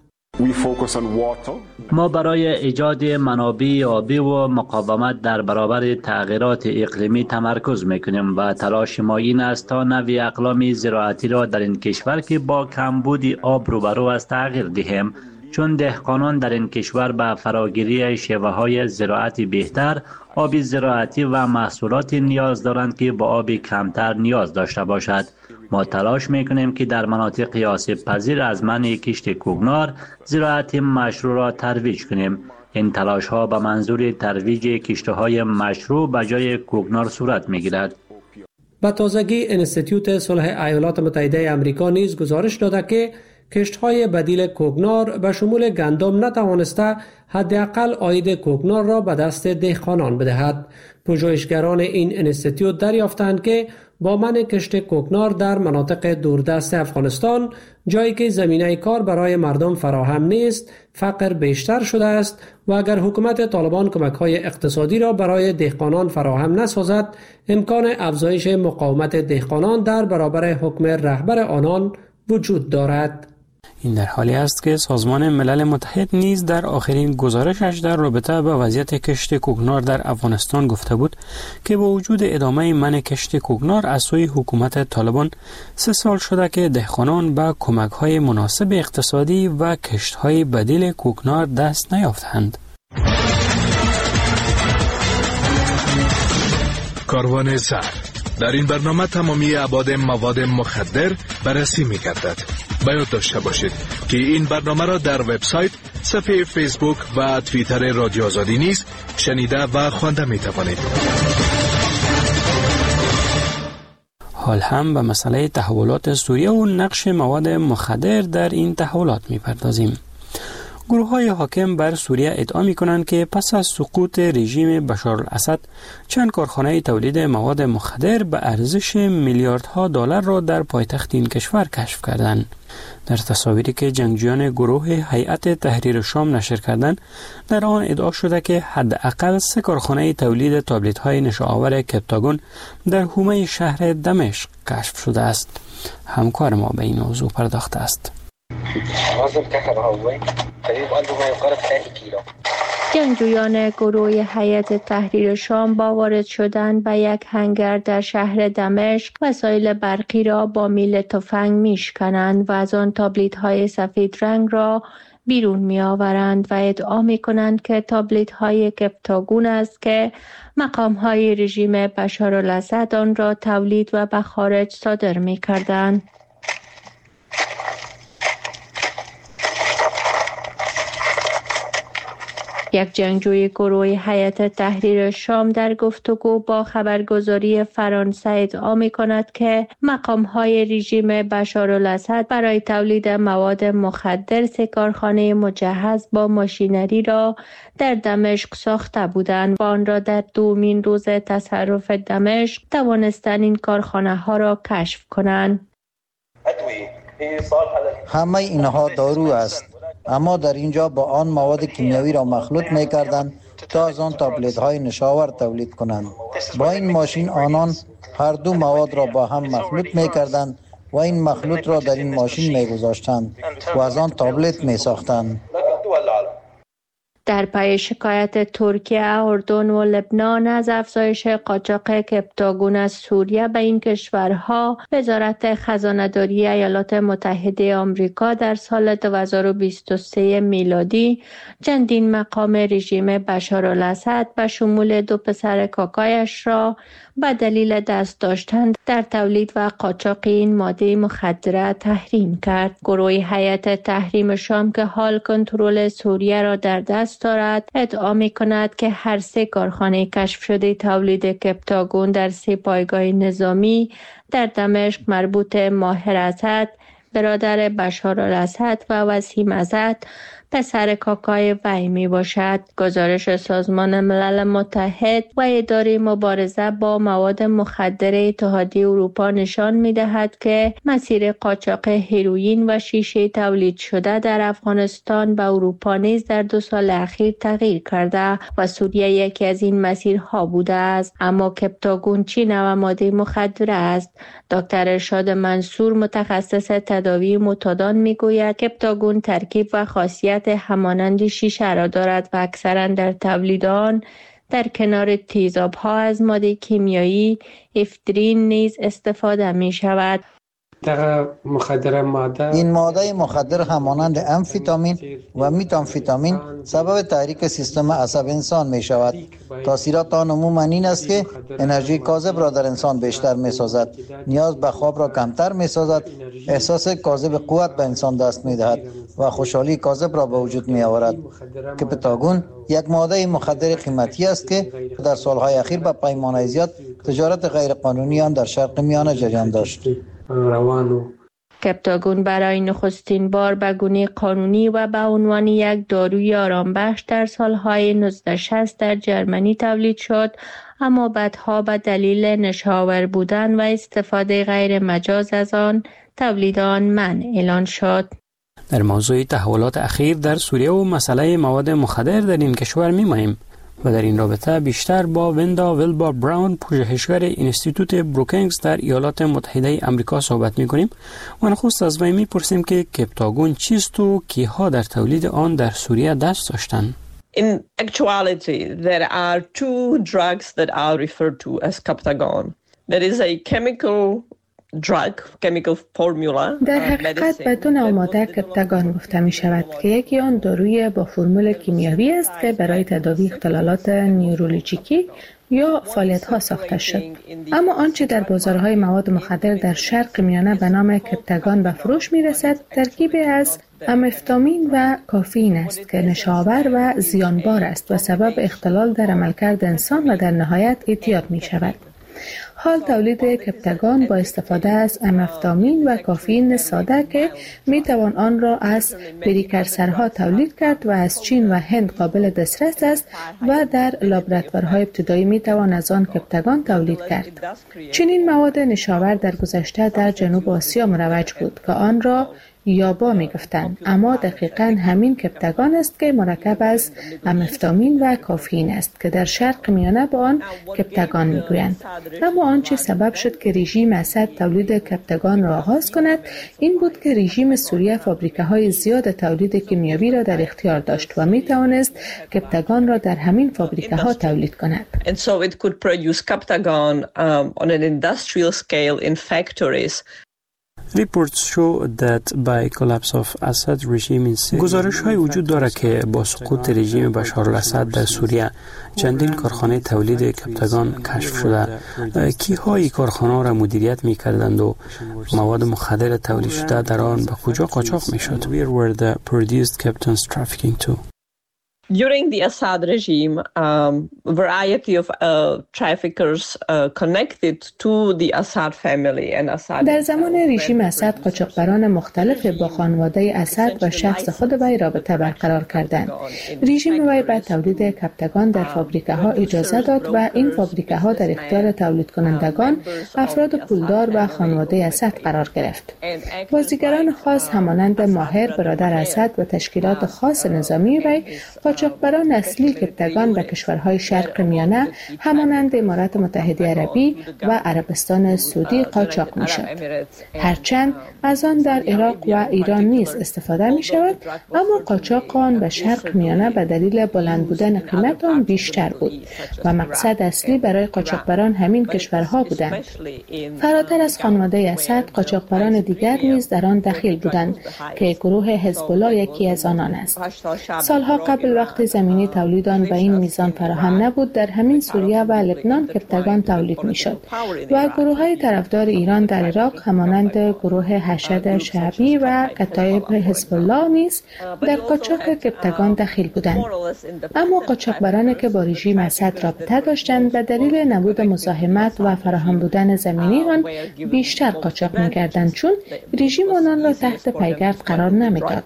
ما برای ایجاد منابع آبی و مقاومت در برابر تغییرات اقلیمی تمرکز میکنیم و تلاش ما این است تا نوع اقلام زراعتی را در این کشور که با کمبود آب روبرو است تغییر دهیم، چون دهقانان در این کشور به فراگیری شیوه‌های زراعت بهتر، آب زراعتی و محصولات نیاز دارند که با آب کمتر نیاز داشته باشد. ما تلاش میکنیم که در مناطق آسیب پذیر از منع کشت کوکنار زراعت مشروع را ترویج کنیم. این تلاش ها به منظور ترویج کشت‌های مشروع به جای کوکنار صورت میگیرد. به تازگی انستیتوت صلح ایالات متحده آمریکا نیز گزارش داده که کشت‌های بدیل کوکنار به شمول گندم نتوانسته حداقل عاید کوکنار را به دست دهقانان بدهد. پژوهشگران این انستیتوت دریافتند که با منع کشت کوکنار در مناطق دوردست افغانستان، جایی که زمینه کار برای مردم فراهم نیست، فقر بیشتر شده است و اگر حکومت طالبان کمک‌های اقتصادی را برای دهقانان فراهم نسازد، امکان افزایش مقاومت دهقانان در برابر حکم رهبر آنان وجود دارد. این در حالی است که سازمان ملل متحد نیز در آخرین گزارشش در رابطه با وضعیت کشت کوکنار در افغانستان گفته بود که با وجود ادامه منع کشت کوکنار از سوی حکومت طالبان 3 سال شده که دهقانان به کمک‌های مناسب اقتصادی و کشت‌های بدیل کوکنار دست نیافتند. کاروان سر در این برنامه تمامی ابعاد مواد مخدر بررسی می‌گردد. باید داشته باشید که این برنامه را در وبسایت، صفحه فیسبوک و توییتر رادیو آزادی نیز شنیده و خوانده می‌توانید. حال هم به مسئله تحولات سوریه و نقش مواد مخدر در این تحولات می‌پردازیم. گروه‌های حاکم بر سوریه ادعا می‌کنند که پس از سقوط رژیم بشار الاسد چند کارخانه تولید مواد مخدر به ارزش میلیاردها دلار را در پایتخت این کشور کشف کردند. در تصاویری که جنگجویان گروه هیئت تحریر شام نشر کردند، در آن ادعا شده که حداقل 3 کارخانه تولید تابلت‌های نشه‌آور کپتاگون در حومه شهر دمشق کشف شده است. همکار ما به این موضوع پرداخته است. جنگجویان گروه هیئت تحریر شام با وارد شدن به یک هنگر در شهر دمشق وسایل برقی را با میل تفنگ میشکنند و از آن تابلت‌های سفید رنگ را بیرون می آورند و ادعا می کنند که تابلت‌های کپتاگون است که مقام‌های رژیم بشار الاسد آن را تولید و به خارج صادر می کردند. یک جنگجوی گروه هیئت تحریر شام در گفتگو با خبرگزاری فرانسه ادعا می‌کند که مقام‌های رژیم بشار الاسد برای تولید مواد مخدر 3 کارخانه مجهز با ماشینری را در دمشق ساخته بودند و آن را در 2مین روز تصرف دمشق توانستند این کارخانه‌ها را کشف کنند. همه اینها دارو است، اما در اینجا با آن مواد کیمیایی را مخلوط می کردند تا از آن تابلت های نشاور تولید کنند. با این ماشین آنان هر دو مواد را با هم مخلوط می کردند و این مخلوط را در این ماشین می گذاشتند و از آن تابلت می ساختند. در پی شکایت ترکیه، اردن و لبنان از افزایش قاچاق کپتاگون از سوریه به این کشورها، وزارت خزانه‌داری ایالات متحده آمریکا در سال 2023 میلادی چندین مقام رژیم بشار الاسد به شمول 2 پسر کاکایش را به دلیل دست داشتن در تولید و قاچاق این ماده مخدره تحریم کرد. گروه هیئت تحریم شام که حال کنترل سوریه را در دست دارد، ادعا می‌کند که هر 3 کارخانه کشف شده تولید کپتاگون در 3 پایگاه نظامی در دمشق مربوط ماهر اسد، برادر بشار الاسد و وسیم اسد، پسر کاکای وی می باشد. گزارش سازمان ملل متحد و اداره مبارزه با مواد مخدر اتحادیه اروپا نشان می دهد که مسیر قاچاق هروئین و شیشه تولید شده در افغانستان به اروپا نیز در 2 سال اخیر تغییر کرده و سوریه یکی از این مسیرها بوده است. اما کپتاگون چه نوع ماده مخدر است؟ دکتر ارشاد منصور، متخصص تداوی متادان، می گوید کپتاگون ترکیب و خاصیت همانند شیشه را دارد و اکثرا در تولید آن در کنار تیزاب‌ها از ماده کیمیایی افدرین نیز استفاده می شود. این ماده مخدر همانند امفیتامین و میتامفیتامین سبب تحریک سیستم عصب انسان می شود. تاثیرات آن عموما این است که انرژی کاذب را در انسان بیشتر می سازد، نیاز به خواب را کمتر می سازد، احساس کاذب قوت به انسان دست می دهد و خوشحالی کاذب را به وجود می آورد. کپتاگون یک ماده مخدر قیمتی است که در سالهای اخیر به پیمانه زیاد تجارت غیرقانونی آن در شرق میانه جریان داشت. کپتاگون برای نخستین بار به گونه قانونی و به عنوان یک داروی آرامبخش در سالهای 1960 در جرمنی تولید شد، اما بعدها به دلیل نشاور بودن و استفاده غیر مجاز از آن تولید آن منع اعلان شد. در موضوع تحولات اخیر در سوریه و مسئله مواد مخدر در این کشور می‌مانیم و در این رابطه بیشتر با وندا ویلبا براون، پژوهشگر اینستیتوت بروکینگز در ایالات متحده آمریکا صحبت می‌کنیم و نخست از وی می‌پرسیم که کپتاگون چیست و کیها در تولید آن در سوریه دست داشتند. In actuality, there are two drugs that are referred to as Captagon. There is a chemical formula. در حقیقت به دو نوع ماده کپتاگون گفته می شود که یکی آن داروی با فرمول کیمیایی است که برای تداوی اختلالات نورولوژیکی یا فعالیت ها ساخته شد. اما آنچه در بازارهای مواد مخدر در شرق میانه به نام کپتاگون به فروش می رسد ترکیبی از امفتامین و کافئین است که نشاور و زیانبار است و سبب اختلال در عملکرد انسان و در نهایت اعتیاد می شود. حال تولید کپتاگون با استفاده از امفتامین و کافئین ساده که می توان آن را از پریکورسورها تولید کرد و از چین و هند قابل دسترس است و در لابراتوارهای ابتدایی می توان از آن کپتاگون تولید کرد. چنین مواد نشاور در گذشته در جنوب آسیا مروج بود که آن را یابا می گفتند، اما دقیقاً همین کپتاگون است که مرکب از امفتامین و کافئین است که در شرق میانه به آن کپتاگون می گویند. اما آنچه سبب شد که رژیم اسد تولید کپتاگون را آغاز کند این بود که رژیم سوریه فابریکه‌های زیاد تولید کیمیایی را در اختیار داشت و می توانست کپتاگون را در همین فابریکه‌ها تولید کند. And so it could produce Captagon on an industrial scale in factories. Reports show that by collapse of Assad regime in Syria. گزارش‌های وجود دارد که با سقوط رژیم بشار الاسد در سوریه چندین کارخانه تولید کپتاگون کشف شده. کی‌های کارخانه را مدیریت می‌کردند و مواد مخدر تولید شده در آن به کجا قاچاق می‌شد؟ Where were the produced Captagon's trafficking to? During the Assad regime, variety of traffickers connected to the Assad family and Assad. در زمان رژیم اسد قاچاقبران مختلف با خانواده اسد و شخص خود وی رابطه برقرار کردند. رژیم وی به تولید کپتاگون در فابریکه‌ها اجازه داد و این فابریکه‌ها در اختیار تولید کنندگان افراد پولدار و خانواده اسد قرار گرفت. بازیگران خاص همانند ماهر برادر اسد و تشکیلات خاص نظامی وی قاچاقبران اصلی کپتاگون به کشورهای شرق میانه همانند امارات متحده عربی و عربستان سعودی قاچاق می شود. هرچند از آن در عراق و ایران نیز استفاده می شود، اما قاچاق آن به شرق میانه به دلیل بلند بودن قیمت آن بیشتر بود و مقصد اصلی برای قاچاقبران همین کشورها بودند. فراتر از خانواده اسد قاچاقبران دیگر نیز در آن دخیل بودند که گروه حزب الله یکی از آنان است. سالها قبل وقتی زمینه تولید آن به این میزان فراهم نبود در همین سوریه و لبنان کپتاگون تولید میشد و گروه‌های طرفدار ایران در عراق همانند گروه حشد شعبی و کتایب حزب الله نیز در قاچاق کپتاگون دخیل بودند. اما قاچاقبرانی که با رژیم اسد رابطه داشتند به دلیل نبود مزاحمت و فراهم بودن زمینه آن بیشتر قاچاق می‌کردند چون رژیم آنان را تحت پیگرد قرار نمی‌داد.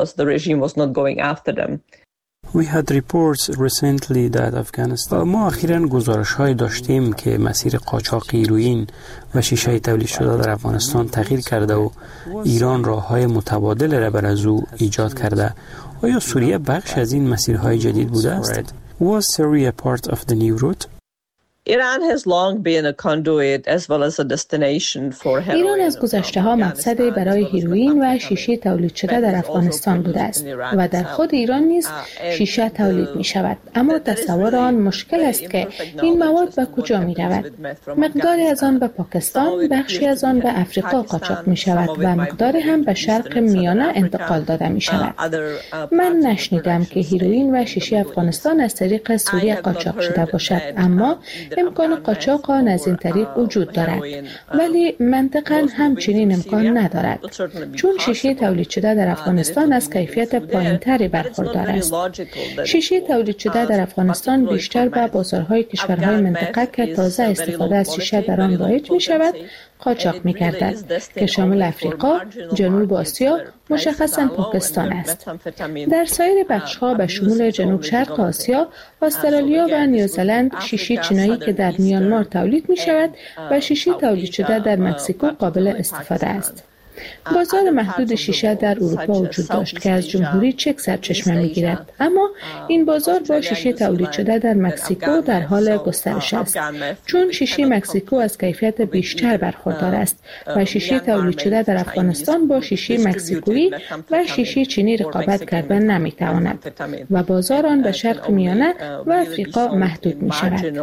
We had reports recently that Afghanistan. ما اخیراً گزارش‌های داشتیم که مسیر قاچاق هیروئین و شیشه تولید شده در افغانستان تغییر کرده و ایران راه‌های متبادل را بر از او ایجاد کرده. آیا سوریه بخش از این مسیرهای جدید بوده است؟ Was Syria part of the new route? Iran has long been a conduit as well as a destination for heroin. ایران از گذشته ها مقصدی برای هیروئین و شیشه تولید شده در افغانستان بوده است و در خود ایران نیز شیشه تولید می شود، اما تصور آن مشکل است که این مواد به کجا می رود. مقداری از آن به پاکستان، بخشی از آن به افریقا قاچاق می شود و مقداری هم به شرق میانه انتقال داده می شود. من نشنیدم که هیروئین و شیشه افغانستان از طریق سوریه قاچاق شده باشد، اما امکان قاچاق آن از این طریق وجود دارد، ولی منطقاً همچنین امکان ندارد، چون شیشه تولید شده در افغانستان از کیفیت پایین‌تری برخوردار است. شیشه تولید شده در افغانستان بیشتر به بازارهای کشورهای منطقه که تازه استفاده از شیشه در آن رایج می شود قاچاق می گردد که شامل افریقا، جنوب آسیا، مشخصاً پاکستان است. در سایر بخش‌ها به شمول جنوب شرق آسیا، استرالیا و نیوزلند شیشه چینایی که در میانمار تولید می شود و شیشه تولید شده در مکزیکو قابل استفاده است. بازار محدود شیشه در اروپا وجود داشت که از جمهوری چک سرچشمه می‌گیرد، اما این بازار با شیشه تولید شده در مکزیکو در حال گسترش است، چون شیشه مکزیکو از کیفیت بیشتر برخوردار است و شیشه تولید شده در افغانستان با شیشه مکزیکویی و شیشه چینی رقابت کردن نمی‌تواند و بازار آن به شرق میانه و افریقا محدود می‌شود.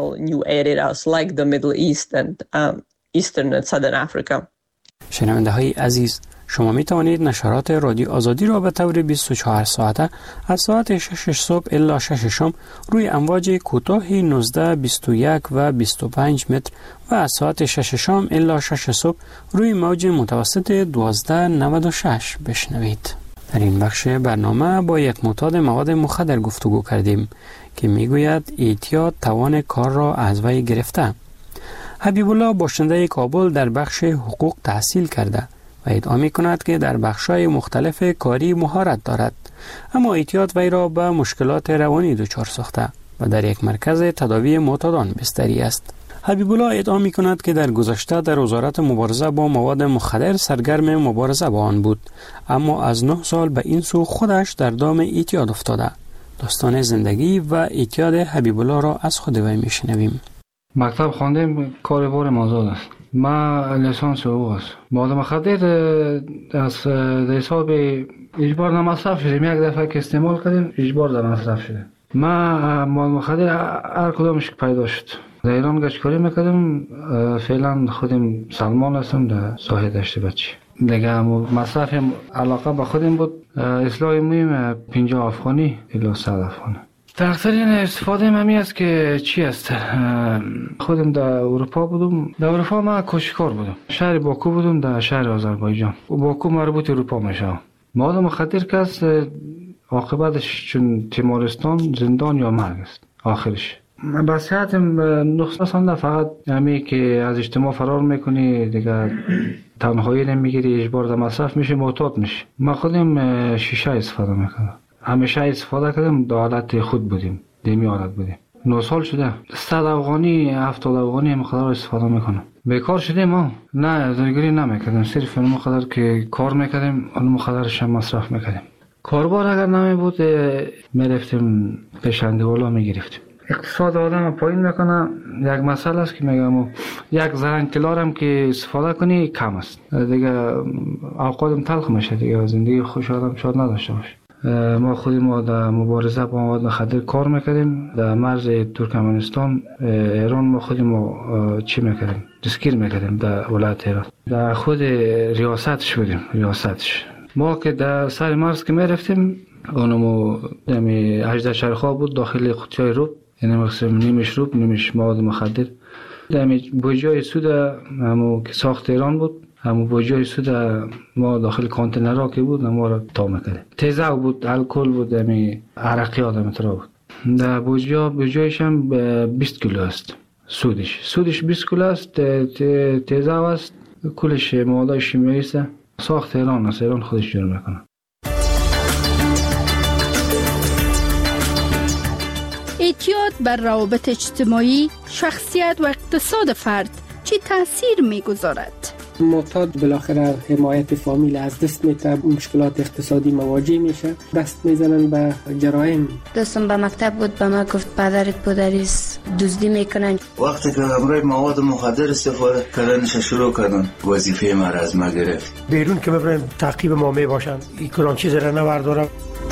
شنونده های عزیز، شما می توانید نشرات رادیو آزادی را به طور 24 ساعته از ساعت 6 صبح الی 6 شام روی امواج کوتاه 19, 21 و 25 متر و از ساعت 6 شام الی 6 صبح روی موج متوسط 1296 بشنوید. در این بخش برنامه با یک معتاد مواد مخدر گفتگو کردیم که می گوید اعتیاد توان کار را از وی گرفته. حبیب الله باشنده کابل در بخش حقوق تحصیل کرده و ادعا می کند که در بخش‌های مختلف کاری مهارت دارد، اما اعتیاد وی را به مشکلات روانی دچار ساخته و در یک مرکز تداوی معتادان بستری است. حبیب الله ادعا می کند که در گذشته در وزارت مبارزه با مواد مخدر سرگرم مبارزه با آن بود، اما از 9 سال به این سو خودش در دام اعتیاد افتاده. داستان زندگی و اعتیاد حبیب الله را از خود وی می شنویم. مکتب خواندیم، کار بار مازاد است. ما لیسانس حقوق است. مواد مخدر از حساب اجبار نمصرف شدیم. یک دفعه که استعمال کردیم اجبار در مصرف شده. ما مواد مخدر هر کدامش که پیدا شد در ایران گشتکاری میکردیم. فعلا خودم سلمان هستم در ساحه دشت بچی. دیگه مصرف علاقه به خودم بود. اصلاح مهم 50 افغانی الی 100 افغانی. تقصیرین استفاده ممی است که چی است؟ خودم در اروپا بودم. در اروپا من کوشکار بودم. شهر باکو بودم، در شهر آذربایجان. باکو مربوط اروپا میشه. مواد مخدر که است عاقبتش چون تیمارستان، زندان یا مرگ است آخرش. به صحتم نقصان فقط همی که از اجتماع فرار میکنی، دیگه تنهایی نمیگیری، اجبار در مصرف میشه، معتاد میشه. من خودم شیشه استفاده میکنم. همیشه استفاده کردم، در حالت خود بودیم، دیمی حالت بودیم. 9 سال شده 100 افغانی 70 افغانی مقدار استفاده میکنم. بیکار شدیم ما؟ نه، زندگی نمیکردیم، صرف اون مقدار که کار میکردیم اون مقدارش مصرف میکردیم. کاربار اگر نمی بود میرفتیم پیشنده والا میگرفتیم. اقتصاد آدم پایین میکنه. یک مسئله است که میگم یک زرنگ تلارم که استفاده کنی کم است، دیگه اوقاتم تلخ میشه، دیگه زندگی خوش آدم شاد نداشته باشه. ما خودیم در مبارزه با مواد مخدر کار میکردیم. در مرز ترکمنستان، ایران ما خودیم چی میکردیم؟ دستگیر میکردیم در ولایت هرات. در خود ریاستش بودیم، ریاستش. ما که در سر مرز که میرفتیم اونمو دمی 18 شهرخواه بود داخل قوطی‌های روب، یعنی مقسم نیمش روب نیمش مواد مخدر. دمی بوجای سود همو که ساخت ایران بود، همون بوجای سود ما داخل کانتینرها که بود ما را تا میکرد. تیزه بود، الکل بود، همی عرقی آدم ترا بود. در بوجایش هم 20 کیلو است سودش 20 کیلو است. تیزه است، کلش مواد شیمیایی است. ساخت ایران است، ایران خودش جور میکنه. اعتیاد بر روابط اجتماعی، شخصیت و اقتصاد فرد چه تاثیر میگذارد؟ معتاد بالاخره حمایت فامیل از دست میده، مشکلات اقتصادی مواجه میشه، دست میزنن به جرایم. دوستم به مکتب بود، به ما گفت پدرت پدریست دزدی میکنن. وقتی که همراه مواد مخدر استفاده کردنش شروع کردن، وظیفه ما را از ما گرفت. بیرون که ببرن تعقیب ما میباشن، این کلان چیز را نبردارم.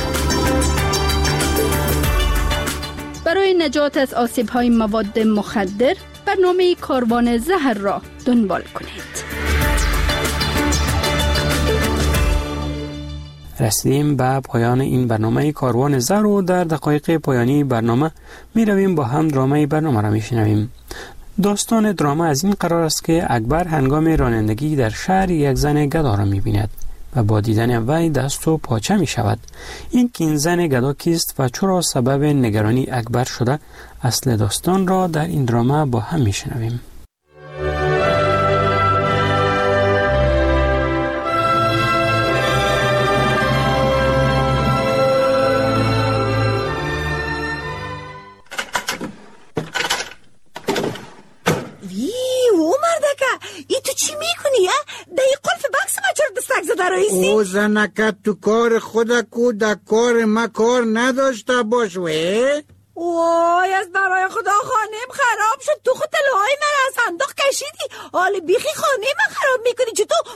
برای نجات از آسیب‌های مواد مخدر برنامه کاروان زهر را دنبال کنید. رسیدیم به پایان این برنامه کاروان زر و در دقایق پایانی برنامه می رویم با هم درامه برنامه را می شنویم. داستان درامه از این قرار است که اکبر هنگام رانندگی در شهر یک زن گدا را می بیند و با دیدن وی دست و پاچه می شود. این زن گدا کیست و چرا سبب نگرانی اکبر شده؟ اصل داستان را در این درامه با هم می شنویم. او زنکت تو کار خود کو در کار ما کار نداشته باش وی؟ وای از برای خدا خانم خراب شد. تو خود طلاهای من از صندوق کشیدی. حالا بیخی خانه من خراب میکنی. چطور؟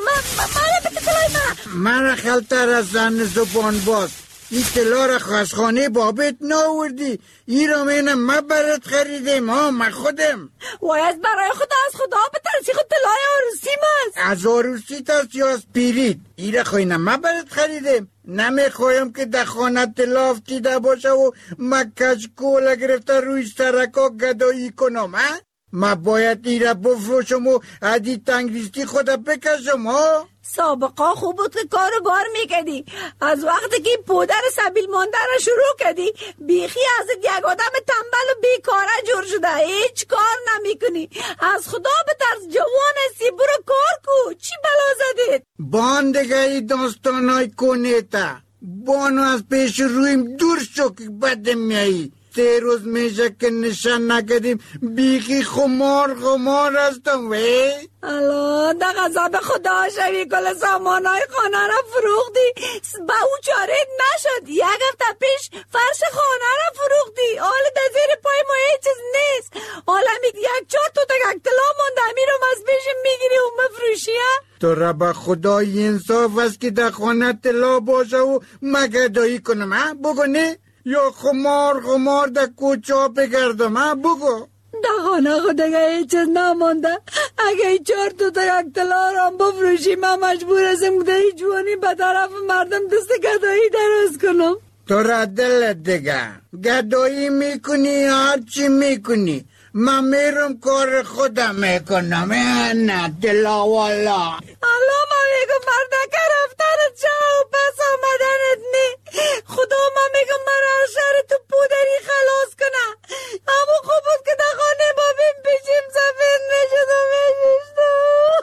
من بده طلای من خلطر از زن زبان باز. این طلا را از خانه بابت ناوردی. این را من برات خریدم ها من خودم. وای از برای خدا از خدا بترسی. خود طلای عروسی ماست. از عروسی ترسی یا از پیریت؟ این را خواهی من برات خریدم. نمیخوایم که در خانه طلا افتیده باشه و من کشکول گرفته روی سرکا گدایی کنم ها؟ من باید این را بفروشم و عدی تنگریستی خود بکشم ها؟ سابقا خوب بود که کارو بار میکردی. از وقتی که پودر سبیل مانده را شروع کردی بیخی از یک آدم تنبل و بیکاره جور شده. هیچ کار نمیکنی. از خدا بترس. جوان هستی برو کار کو. چی بلا زدید؟ باندگی داستانای کنیتا بانو از پیش رویم دور شو که بدم میایی. 3 روز میشه که نشان نکردیم بیخی خمار هستم وی. الان در غضب خدا شوی کل سامانای خانه را فروختی. با او چاره نشد. 1 هفته پیش فرش خانه را فروختی. حالا در زیر پای ما هیچ چیز نیست. حالا 1-4 تا طلا مونده. میرم از پیش میگیری و مفروشی ها؟ تو را به خدای انصاف است که در خانه طلا باشه و مگدایی کنم ها؟ بگو نه؟ یا خمار در کوچه بگردم ها؟ بگو. در خانه خود اگه هیچ چیز نمانده. اگه 4 تا 1 طلا را بفروشی من مجبور هستم که هیچ جوانی به طرف مردم دست گدایی دراز کنم. تو را دلت دیگه گدایی میکنی هر چی میکنی. من میرم کار خودم میکنم. نه طلا والا. الان من میگم مردکه رفتنت چه و پس آمدنت نی. خدا من میگم من از شهر تو پودری خلاص کنم. اما خوب بود که در خانه بابیم پیشیم سفید نشد و میششتم.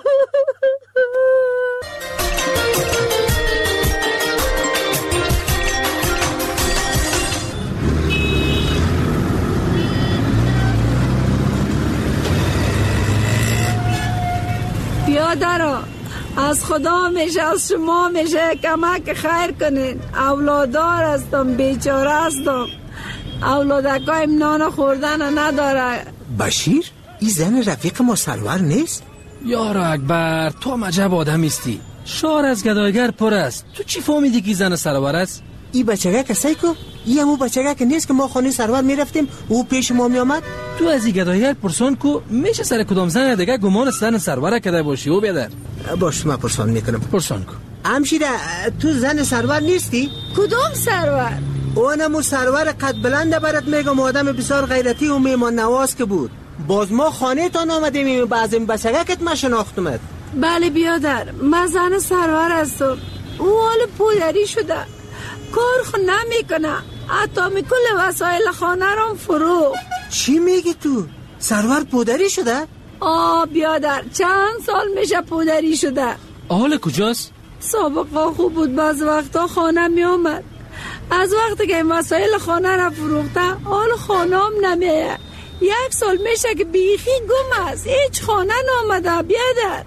بیادرها از خدا میشه از شما میشه کمک خیر کنین. اولادار هستم بیچاره هستم. اولادکایم نان خوردن نداره. بشیر این زن رفیق ما سرور نیست؟ یارو اکبر تو هم عجب آدم استی. شهر از گدایگر پر است. تو چی فهمیدی که زن سرور است؟ این بچگه کسایی که این همون بچگه که نیست که ما خانه سرور میرفتیم او پیش ما میامد. تو از این گدایگر پرسان کو میشه سر کدام زن دیگه گمان زن سرور کده باشی او بیادر؟ باش من پرسان میکنم. پرسان کو. همشیره تو زن سرور نیستی؟ کدوم سرور؟ اونمو سرور قد بلنده برات میگم. آدم بسیار غیرتی و میمان نواز که بود. باز ما خانه تان آمدیم بعضی بچگه کت ما شناختمت. بله بیادر من زن سرور هستم. او حال پودری شده. کار خود نمیکنه. حتی کل وسایل خانه را فروخت. چی میگی تو؟ سرور پودری شده؟ بیادر چند سال میشه پودری شده. حال کجاست؟ سابقا خوب بود. بعض وقتا خانه می آمد. از وقتی که این وسایل خانه را فروخته حال خانه هم نمیه. 1 سال میشه که بیخی گم است. هیچ خانه نامده بیادر.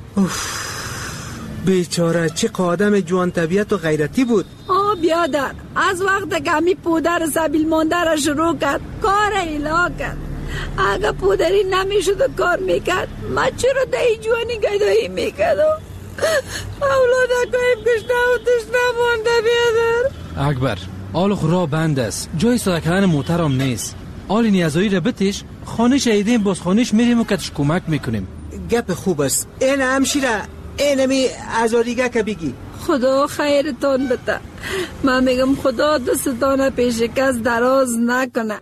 بیچاره چه آدم جوان طبیعت و غیرتی بود. بیادر از وقت که همی پودر سبیل مانده را شروع کرد کار ایلا کرد. اگه پودری نمیشد و کار میکرد من چرا دهی جوانی گدایی میکردم؟ اولادکایم کشنه و تشنه مانده بیادر. اکبر آل خورا بند است. جای صدا کردن موترم نیست. آل نیازایی را بتش خانه شهیدیم باز خانهش میریم و کتش کمک میکنیم. گپ خوب است. این همشیره اینمی ازاریگه که بگی خدا خیرتان بده. من میگم خدا دستتان پیش کس دراز نکنه.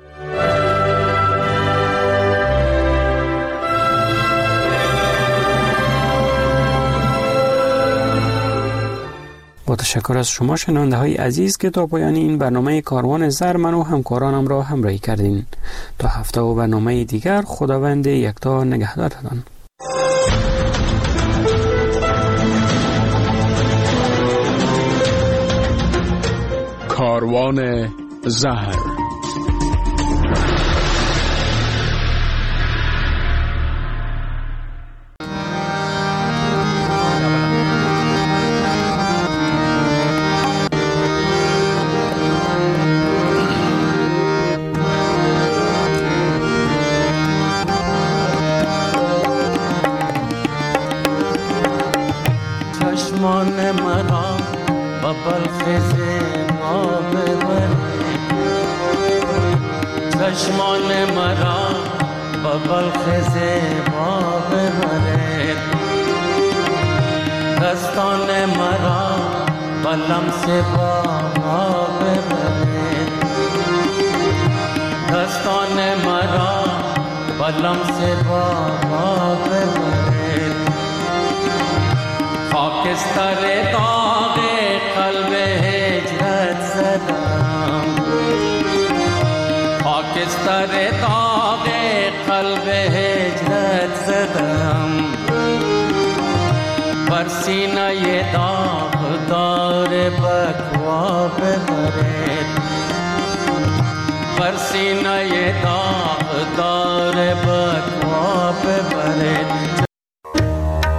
با تشکر از شما شنونده های عزیز که تا پایان این برنامه کاروان زر من و همکارانم را همراهی کردین. تا هفته و برنامه دیگر خداوند یکتا نگهدارتان. کاروان زهر. چشمان مرا با بلخز ما ببر، چشمان مرا با بلخز ما ببرد، دستان مرا با لمس با ما ببرد، دستان مرا با لمس با ما ببرد. خاکستر داغ قلب هجرت زدم، خاکستر داغ قلب هجرت زدم، بر سینه داغدار بکوا ببرد، بر سینه داغ